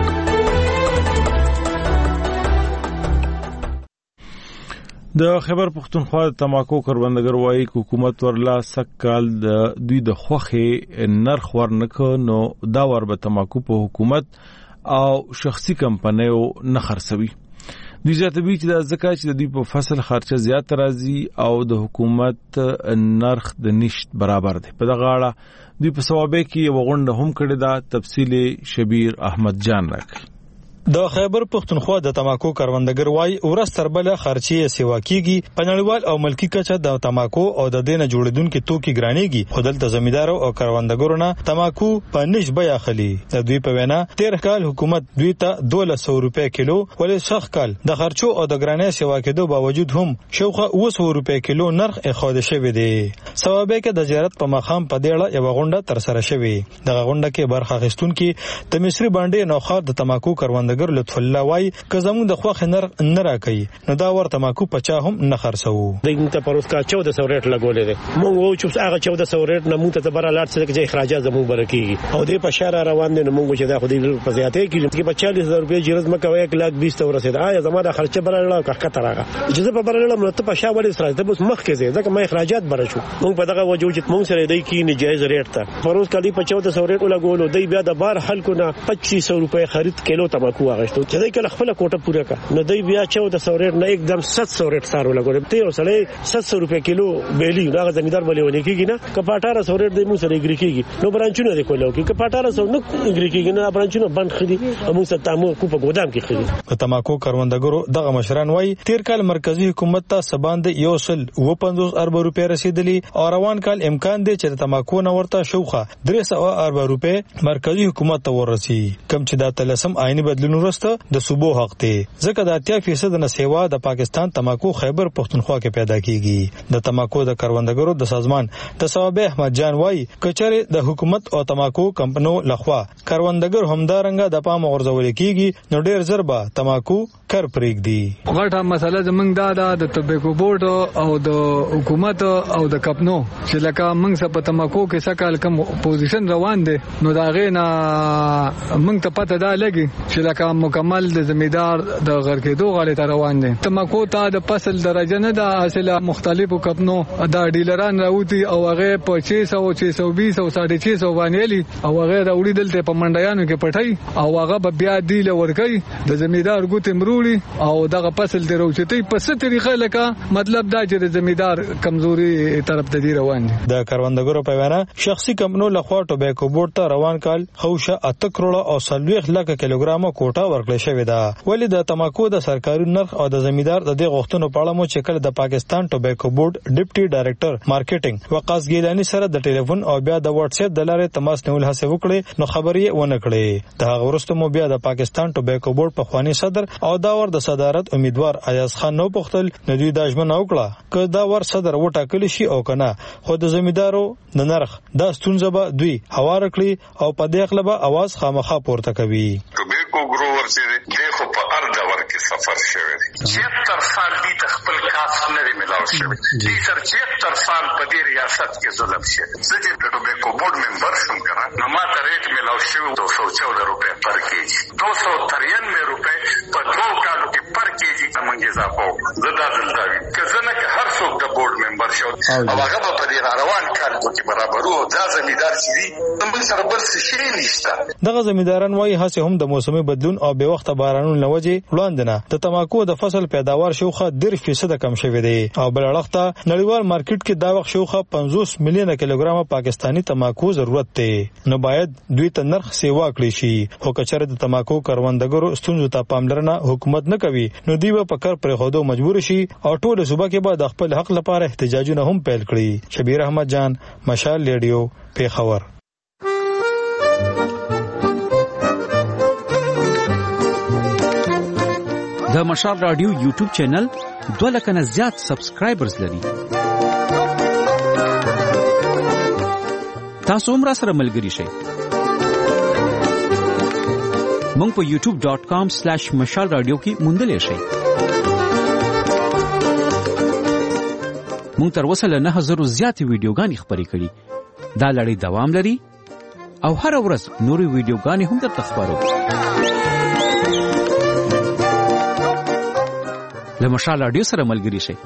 د خیبر پختونخوا د تماکو کروندګر وايي حکومت ورلا سکال د دوی د خوخه نرخ ورنکو، نو دا ور به تماکو په حکومت او شخصي کمپنیو نه خرڅوي. دوی زیاتوي چې د ځکه چې د دوی په فصل خرچه زیات راځي او د حکومت نرخ د نشت برابر دی. په دغه اړه دوی په ثوابه کې یو غونډه هم کړې ده. تفصیل شبیر احمد جان راکړي. د خیبر پختونخوا د تماکو کروندګر وای ورځ تر بله خرچې سیوا کیږي. په نړیوال او ملکی کچه د تماکو او د دینه جوړیدونکو توکي ګرانېږي، خو دلته زمیندارو او کروندګرو نه تماکو په نش بیا خلی. د دوی په وینا تیر کال حکومت دوی ته دوه سوه روپے کیلو، ولې شخ کال د خرچو او د ګرانې سیوا کېدو باوجود هم شوخه اوه سوه روپے کیلو نرخ اخاده شوی دی. ثوابه کې د زیارت په مقام په دیړه یو غونډه تر سره شوی. دغه غونډه کې برخه اخیستونکو د مصری باندې نوخار د تماکو کروندګر کروندګر لطف الله وای که زموږ د خوخ نر نه راکې نو دا ور تماکو پچا هم نه خرڅو دغه پروس کا چودہ سو ریټ لګولې ده موږ وو چې هغه چودہ سو ریټ نه موږ ته بره لاټ څخه چې اخراجات زموږ برکیږي او د پښاره روان دي نو موږ چې دا خو دې په زیاتې کې چې په چالیس هزار روپۍ جرز مکه وای یک لاک بیس ته ورسید آیا زموږ خرچه بره لا کا کترغه چې په بره لا مرتب پښا ولې سره ته بس مخ کې ځکه ما اخراجات بره شو موږ په دغه وجو چې موږ سره دی کې نجایز ریټ ته پروس کا دی په چودہ سو ریټ لګولو دی بیا د بار خلکو نه پچیس سو روپۍ خرید کیلو تماکو اغشتو چې دی کله خپل کوټه پوره کا نو دی بیا چودہ سو ریټ نه एकदम सात सौ ریټ سارو لګول ته یو سړی सात सौ روپے کیلو بیلی دا زمیندار بلې ونی کیږي نه کپا اٹھارہ سو ریټ د مو سره اګری کیږي نو برانچونه د کولو کې کپا اٹھارہ سو نو اګری کیږي نه برانچونه بند خدي مو ست تامو کو په ګودام کې خدي په تماکو کروندګرو دغه مشران وای تیر کال مرکزی حکومت ته سباند یو سل و پنځوس ارب روپے رسیدلی او روان کال امکان دی چې تماکو نه ورته شوخه درې سوه ارب روپے مرکزی حکومت ته ورسی کم چې دا تلسم آئینی بدلون ورسته د صوبو حق ته ځکه د اتیا فیصد نه سیوا د پاکستان تماکو خیبر پختونخوا کې پیدا کیږي د تماکو د کروندګرو د سازمان د ثواب احمد جان وای کچره د حکومت او تماکو کمپنو لخوا کروندګر همدارنګه د پام غورځول کیږي نو ډیر زربا تماکو کر پریک دی غټه مسله زمنګ دا د تباکو بورډ او د حکومت او د کمپنو چې لکه موږ په تماکو کې سکهال کم پوزیشن روان دي نو دا غینا موږ ته پته دا لګي چې لکه مکمل د زمیدار د غر کې دوه غاړي ته روان دي تماکو ته د فصل درجه نه د حاصله مختلفو کمپنو دا ډیلران راوتی او هغه په چھ سو چھ سو بیس او ساڑھے چھ سو باندې او هغه راوړي دلته په منډیانو کې پټای او هغه بیا دیل ورکي د زمیدار ګوت امروړي او دغه فصل دی روچتي په ست طریقه لکه مطلب دا چې د زمیدار کمزوري طرف ته دی روان دي د کروندګرو په وینا شخصي کمپنو لخوا ټوباکو بورډ ته روان کال خوشه اته کروڑه او سلويخ لک کیلوګرام کوټه ورکړل شوې ده ولی د تماکو د سرکاري نرخ او د زمیدار د دې غوښتنو په اړه مو چې کله د پاکستان ټوباکو بورډ ډیپټي ډایریکټر مارکیټینګ وقاص ګیلانی سره د ټلیفون او بیا د واتس اپ د لارې تماس نیول هڅه وکړي نو خبرې ونه کړې د هغه وروسته مو بیا د پاکستان ټوباکو بورډ په خواني صدر او دا ور د صدارت امیدوار ایاز خان نو پختل نو دوی د اجمن وکړه ک دا ور صدر وټاکل شي او کنه خو د زمیدارو د نرخ د ستونزه به دوی هوار کړی او په دې خلبه आवाज خامخا پورته کوي ټوباکو ګروور چې دغه په ارډ ورکه سفر شوی چهتر سال دي خپل کاس نه دی ملاو شوی دي تر چهتر سال په دې ریاست کې ظلم شي چې د ټوباکو بورډ ممبر شوم کړه نو ما ته ریټ ملاو شوی دو سو چودہ روپے پر کیجی دو سو ترانوے روپے په دوه کالو کې پر کیجی څنګه اضافه زدا دلداوی که زنه که هر څوک د بورډ ممبر شو او هغه په دې روان کال کې برابرو دا زمیدار چې موږ سره بل څه شي نشته دغه زمیداران وایي هڅه هم د موسمي بدلون او به وخت بارانونو لوجه وړاندنه د تماکو د فصل پیداوار شوخه ډیر فیصد کم شوی دی او بل اړخته نړیوال مارکیټ کې دا وخت شوخه پنځوس میلیونه کیلوګرام پاکستانی تماکو ضرورت دی نو باید دوی ته نرخ سیوا کړی شي خو کچره د تماکو کروندګرو ستونزو ته پاملرنه حکومت نه کوي نو دوی په کار پر خودو مجبور شي او ټول صوبه کې به د خپل حق لپاره احتجاجونه هم پیل کړي شبیر احمد جان مشال ریډیو پیښور د مشال رادیو یوټیوب چینل دوه لک نه زیات سبسکرایبرز لري تاسو هم را سره ملګری شئ مونږ په یوټیوب ډاٹ کام سلیش مشال رادیو کې موندلی شئ مونږ تر اوسه له نه زرو زیاتې ویډیوګانې خپرې کړي دا لړۍ دوام لري او هر ورځ نورې ویډیوګانې هم درته خپرو له مشال رادیو سره ملګری شئ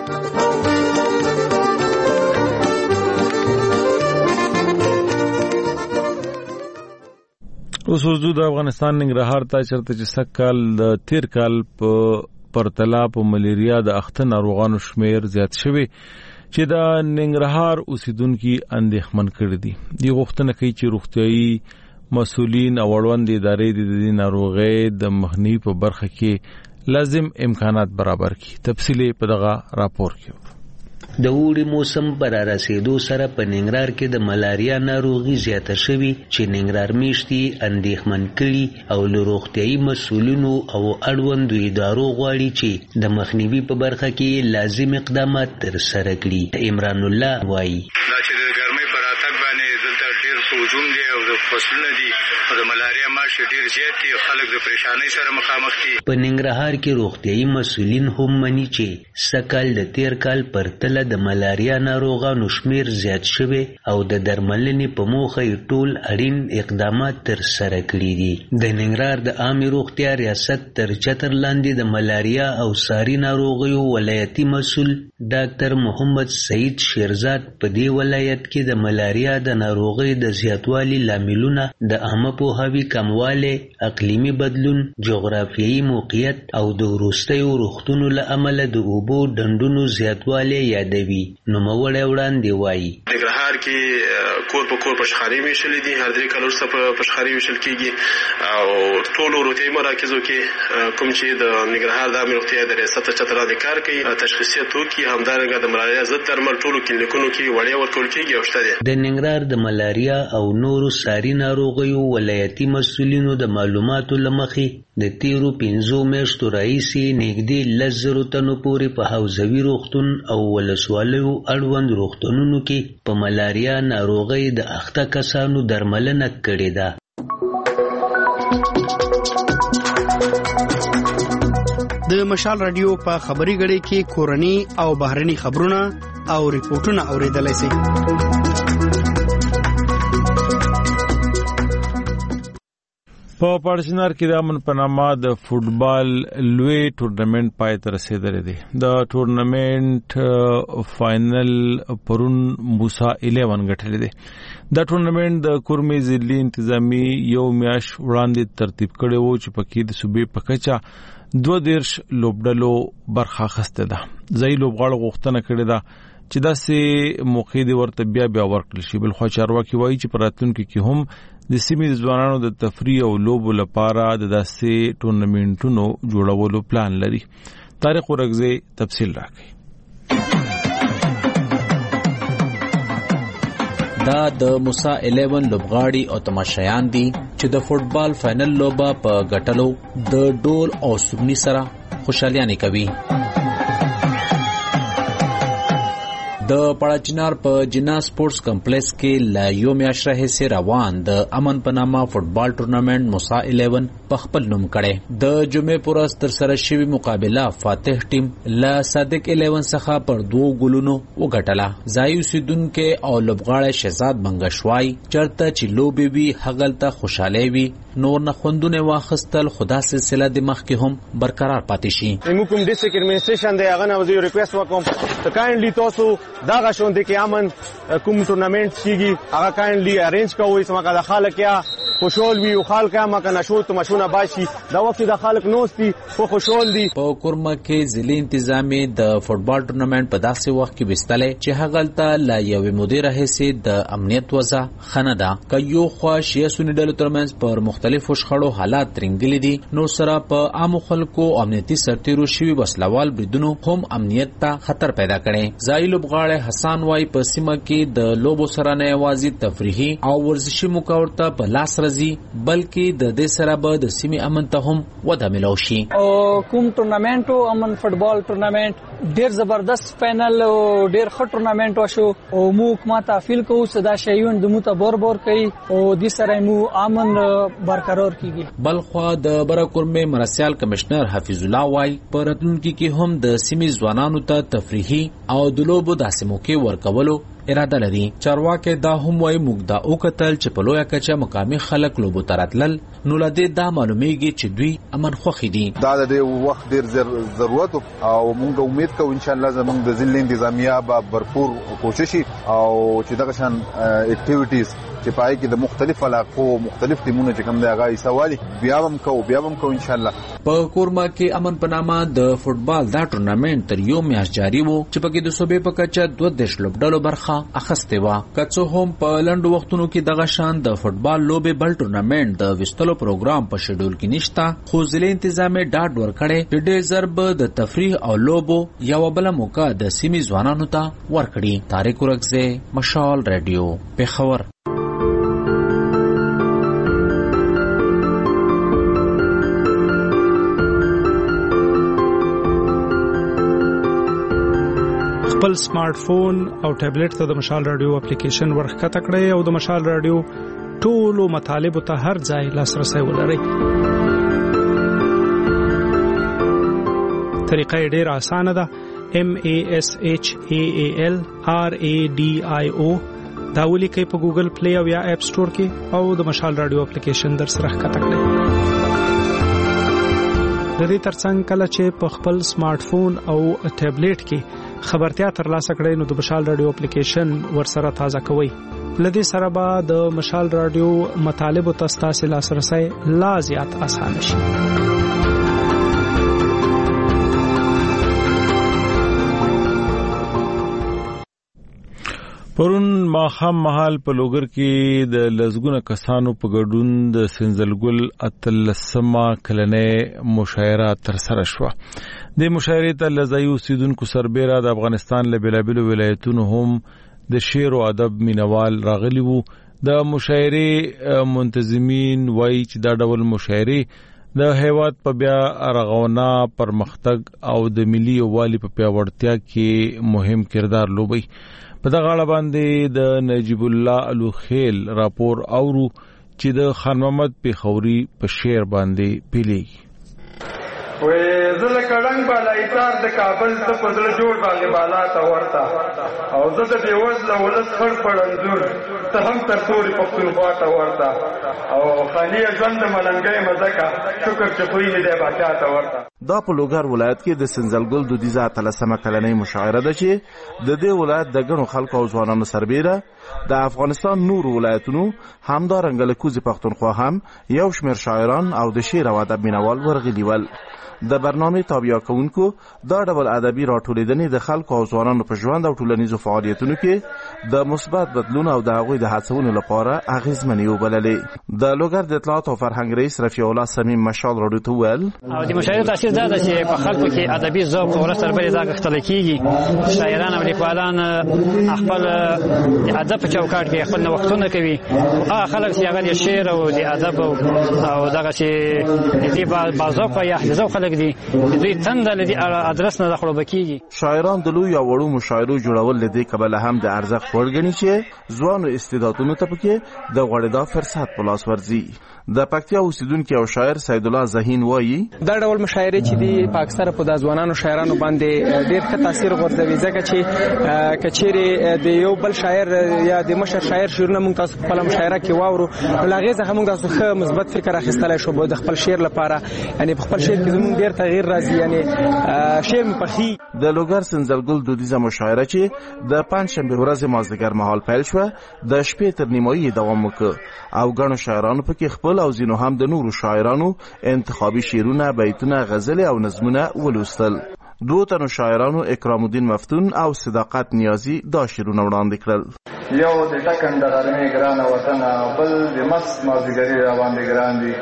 اوس وزو د افغانستان ننګرهار ته چرته چې سکهال د تیر کال په پرتلا په ملیریا د اخته ناروغانو شمیر زیات شوی چې د ننګرهار اوسیدونکو اندېښمن کړي دي دی غوښتنه کوي چې روغتيایي مسؤلین او وړوند ادارې د دې ناروغۍ د مخنیوي په برخه کې لازم امکانات برابر کړي تفصیلی په دغه راپور کې د اوړي موسم پر رسیدو سره په ننګرهار کې د ملاریا ناروغي زیاته شوې چې ننګرهار میشتي اندېښمن کړي او له روغتیايي مسؤلینو او اړوندو ادارو غواړي چې د مخنیوي په برخه کې لازم اقدامات ترسره کړي عمران الله وایي دا چې د ګرمۍ پر اتک باندې دلته ډېر هجوم دی او د فصلونه دي او د ملاریا ماشي ډېر زیات دي، خلک د پریشانۍ سره مخامخ دي. په ننګرهار کې روغتیايي مسؤلین هم مني چې سکل د تیر کال پرتله د ملاریا ناروغانو شمیر زیات شوی او د درملنې په موخه ټول اړین اقدامات تر سره کړي دي. د ننګرهار د عامه روغتیا ریاست تر چتر لاندې د ملاریا او ساري ناروغیو ولایتي مسؤل ډاکټر محمد سعید شیرزاد په دې ولایت کې د ملاریا د ناروغۍ د زیاتوالي لاملونه د عامه پوهاوي کموالی، اقلیمي بدلون، جغرافیایي موقعیت او د وروستیو روغتونو له امله د اوبو ډنډونو زیاتوالی یادوي. نوموړی وړاندې وایي ننګرهار کې کور په کور پشخانې ویشلې دي، هر درې کال وروسته په پشخانې ویشل کېږي او ټولو روغتیايي مراکزو کې کوم چې د ننګرهار د عامه روغتیا د ریاست تر چتر لاندې کار کوي تشخیصي توکي همدارنګه د ملاریا ضد درمل ټولو کلینیکونو کې وړیا ورکول کېږي او شته دي. د ننګرهار د ملاریا او نورو ساري ناروغیو ولایتي مسؤلینو د معلوماتو له مخې د تیرو پنځو میاشتو راهیسې نږدې لس زرو تنو پورې په حوزوي روغتون او ولسوالیو اړوند روغتونونو کې په ملاریا ناروغۍ د اخته کسانو درملنه کړې ده. د مشال رادیو په خبري غړي کې کورني او بهرني خبرونه او ریپورتونه اوریدلای شئ. په پاړسینار کې د امن پنامه د فوټبال لوی ټورنمنت پای ته رسیدلی دی. د ټورنمنت فائنل پرون موسی الیون غټلی دی. دا ټورنمنت د کورمې ضلعي انتظامی یو میاش وړاندې ترتیب کړی وو چې پکې د صوبې په کچه دوه دیرش لوبډلو برخه اخیسته ده. ځایي لوبغاړو غوښتنه کړې ده چې داسې موقع دې ورته بیا بیا ورکړل شي. بلخوا چارواکي وایي چې په راتلونکي کې هم د سیمې د ځوانانو د تفریح او لوبو لپاره د داسې ټورنمنټونو جوړولو پلان لري. طارق ورغزي تفصیل راکړي. دا د موسی الیون لوبغاړي او تماشایان دي چې د فوټبال فائنل لوبه په ګټلو د ډول او سورني سره خوشالیانه کوي. د پړاچنار په جنا سپورتس کمپلیکس کې لا یو میاش راهیسې روان د امن پنامه فوټبال ټورنمنت موسی الیون په خپل نوم کړي. د جمعې پورس تر سره شوی مقابله فاتح ټیم لا صادق الیون څخه پر دوه ګولونو وګټله. ځای اوسیدونکو او لوبغاړي شهزاد منګشوای چرته چې لوبي وی هغلته خوشاله وي نور نه خوندونه واخستل خدا سلسله د مخ کې هم برقرار پاتې شي. موږ کوم ډیسټریکټ ایڈمنسټریشن دی هغه نو زه ریکوست وکم ته کایندلی تاسو دا غشون دي کې امن کوم ټورنمنت کیږي هغه کایندلی ارینج کوئ سم کا خلک یا خوشحال وي او خلک ما کنه شو ته مشونه باشي دا وخت د خلک نوستي خو خوشحال دي. په کورمه کې ضلعي انتظامی د فوټبال ټورنمنت په داسې وخت کې وستله چې هغلته لا یو مدیر هسي د امنیت وزا خندا کيو خواش یسونی ډلو ترمنځ پر مختلفو شخړو حالات ترنګلې دي. نو سره په عام خلکو امنیتي سرتیرو شوی وسلوال بریدونو هم امنیت ته خطر پیدا کړي. ځای لوبغاړي حسن وای په سیمه کې د لوبو سره نه یوازې تفریحي او ورزشي مقاورته په لاس بلکې د دې سره به د سیمې امن ته هم وده ملو شي. او کوم ټورنمنت او امن فوټبال ټورنمنت ډیر زبردست فائنل او ډیر ښه ټورنمنت وشو او موږ ماته فیل کوو صدا شایون د مو ته بور بور کوي او د سره مو امن برقرار کیږي. بلخوا د برکورمه مرسیال کمشنر حفیظ الله وای پرتونکو کې هم د سیمې ځوانانو ته تفریحي او د لوبو داسې موقع ورکولو اراده لري. چارواکي دا هم وای موږ دا او کتل چې په لویا کچه مقامي خلک لوبو تراتلل نو لدې دا معلومیږي چې دوی امن خوخي دي. دا د وخت ډیر ضرورت او موږ امید کوو ان شاء الله زموږ د ضلع انتظامیه به भरपूर کوشش او چې دغه شان اکټیویټیز چې پای کې د مختلف علاقو مختلف ټیمونو چې کوم دی هغه سوالي بیا هم کوو بیا هم کوو ان شاء الله. په کورما کې امن پنامه د فوټبال دا ټورنمنت تر یو میاش جاری وو چې پکې د صوبې په کچه دوه دیش لوبډلو برخه اخسته وا. کڅو هم په لند وختونو کې دغه شان د فوټبال لوبې بل ټورنمنت د وستلو پروګرام په شیډول کې نشتا. خو ضلع انتظامی ډاډ ورکړي چې ډېر ضرب د تفریح او لوبو یو بل موقع د سیمې ځوانانو ته ورکړي. طارق ورغزي مشال رادیو پیښور. خپل سمارټ فون او ټابلیټ ته د مشال رادیو اپلیکیشن ورخکته کړئ او د مشال رادیو ټولو مطالبو ته هر ځای لاسرسي ولرئ. طریقه یې ډېره اسانه ده. M A S H A A L R A D I O دا ولیکئ په ګوګل پلی او یا اپ سٹور کې او د مشال رادیو اپلیکیشن در سره ښکته کړئ. د دې ترڅنګ کله چې په خپل سمارټ فون او ټابلیټ کې خبرتیا ترلاسه کړئ نو د مشال رادیو اپلیکیشن ورسره تازه کوئ. لدې سره به د مشال رادیو مطالبو ته ستاسو لاسرسي لا زیات اسانه شي. پرون ماخام محل په لوګر کې د لزګونه کسانو په ګډون د سنزلګل اتلسمه کلنې مشاعره ترسره شوه. د مشاعرې ته لزایي اوسیدونکو سربېره د افغانستان له بېلابېلو ولایتونو هم د شعر او ادب مینوال راغلي وو. د مشاعرې منتظمین وایي چې دا ډول مشاعرې د هیواد په بیا رغونه، پرمختګ او د ملي یووالي په پیاوړتیا کې مهم کردار لوبوي. په دغه اړه باندې د نجیب الله الوخیل راپور اورو چې د خان محمد پیښوري په شعر باندې پیلېږي. وې زله کړنګ بالا ایثار د کابل ته په دل جوړ باندې بالا تا ورتا او زه د بیوز له ولس خړ پړنځور ته هم تر توري پښتونخوا ته ورتا او خالي ژوند ملنګي مزکا شکر چې خوې دې باچا ته ورتا. دا په لوګر ولایت کې د سنزلګل دودیزه اتلسمه کلنۍ مشاعره ده چې د دې ولایت د ګڼو خلکو او ځوانانو سربېره د افغانستان نور ولایتونو همدارنګه له کوزي پښتونخوا هم یو شمېر شاعران او د شعر او ادب مینوال ورغلي ول. د برنامې تابع کوونکو دا ډول ادبي راټولېدنې د خلکو او ځوانانو په ژوند او ټولنیزو فعالیتونو کې د مثبت بدلون او د هغوی د هڅونې لپاره اغېزمنې وبللې. د لوګر د اطلاعات او فرهنګ رئیس رفیع الله صمیم مشال راډیو ته وویل او د مشاعرې تاثیر دا ده چې په خلکو کې ادبي ذوق او سربېره دا غښتل کېږي. شاعران او لیکوالان خپل د ادب په چوکاټ کې خپل نوښتونه کوي. هغه خلک چې هغه د شعر او د ادب او دغه چې د بازوق یا حافظه خلک دي دوی تنده لدی ادرس نه دخلو بکیږي. شاعران د لوی او وړو مشاعرو جوړول لدی کبل هم د ارزښت ورګنی چې ځوان استعدادونو ته پکې د غوړېدا فرصت په لاس ورځي. د پکتیا اوسیدونکو او شاعر سید الله زهین وایي دا ډول مشاعرې چې دی په اکثره په د ځوانانو شاعرانو باندې ډېر ښه تاثیر غورځوي ځکه چې کچېرې د یو بل شاعر یا د مشر شاعر شعرونه موږ تاسو په خپله مشاعره کې واورو نو هغې څخه موږ تاسو ښه مثبت فکر اخیستلی شو د خپل شعر لپاره. یعنې په خپل شعر کې زموږ ډېر تغییر راځي. یعنې شعر مې پخي. د لوګر سنزلګل دودیزه مشاعره چې د پنجشنبې ورځې مازدیګر مهال پیل شوه د شپې تر نیمایي دوام وکړ او ګڼو شاعرانو پکې خپل او ځینو هم د نورو شاعرانو انتخابي شعرونه، بیتونه، غزلې او نظمونه ولوستل. دوه تنو شاعرانو اکرام الدین مفتون او صداقت نیازی دا شعرونه وړاندې کړل. یو د ټکنده غرمې ګرانه وطن بل د مست مازدیګري روانې ګران دي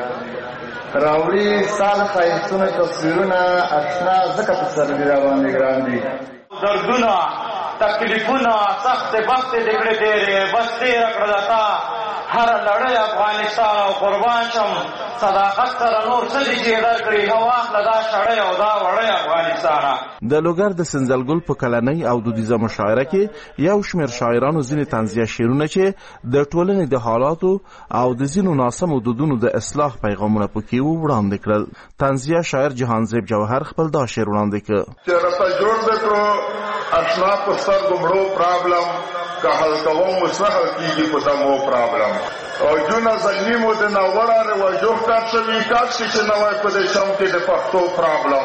راوړي سال ښایستونه تصویرونه اشنا ځکه په سر دي روانې ګران دي دردونه تکلیفونه سخت بخت دې کړې ډېرې بس تېره کړله تا هر لړۍ افغانستان او قربان شم صداقت سره نور څه دي چې درکړي نو واخله دا شړۍ او دا وړۍ افغانستانه. د لوګر د سنزلګل په کلنۍ او دودیزه مشاعره کې یو شمېر شاعرانو ځینې طنزیه شعرونه چې د ټولنې د حالاتو او د ځینو ناسمو دودونو د اصلاح پیغامونه پکې وړاندې کړل. طنزیه شاعر جهانزیب جوهر خپل دا شعر وړاندې کړ چې راته جوړ دکړو اشنا په سر ګمړو پرابلم که حل کوم وسهل کیږي په دمو پرابلم او جونه زلمیمو د ناوړه رواجو کار شوي کار شي چې نوای په دې شم کې د پښتو پرابلم.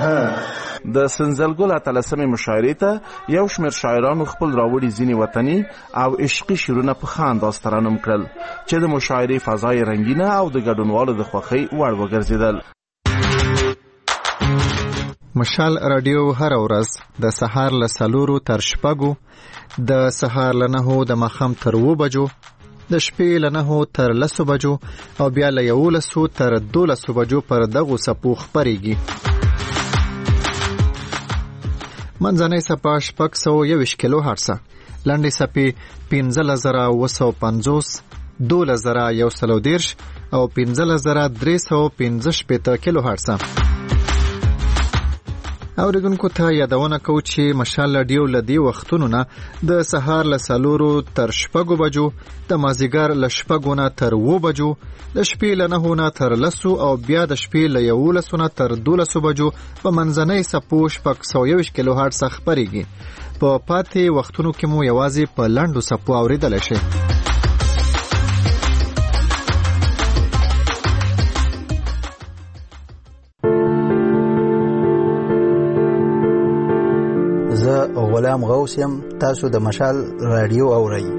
د سنزلګل اتلسمې مشاعرې ته یو شمېر شاعرانو خپل راوړي ځینې وطني او عشقي شعرونه په ښه انداز ترنم کړل چې د مشاعرې فضا یې رنګینه او د ګډونوالو د خوښۍ وړ وګرځېدل. مشال رادیو هر ورځ د سهار له څلورو تر شپږو، د سهار له نهو د ماښام تر اوو بجو، د شپې له نهو تر لسو بجو او بیا له یولسو تر دولسو بجو پر دغو څپو خپرېږي. منځنۍ څپه شپږ سوه یوویشت کیلو هرڅه، لنډې څپې پنځلس زره اوه سوه پنځوس، دولس زره یو سل او دېرش او پنځلس زره درې سوه پنځه شپېته کیلو هرڅه. اوریدونکو ته یادونه کوو چې مشال رادیو لدی وختونو نه د سهار له سلورو تر شپږو بجو، د مازیګر له شپږو نه تر اوو بجو، د شپې له نهو نه تر لسو او بیا د شپې له یولسو نه تر دولسو بجو په منځنۍ څپو شپږ سوه یوویشت کیلو هرټز خپرېږي. په پاتې وختونو کې مو یوازې په لنډو څپو اورېدلی شئ. زه غلام غوث یم، تاسو د مشال رادیو اورئ.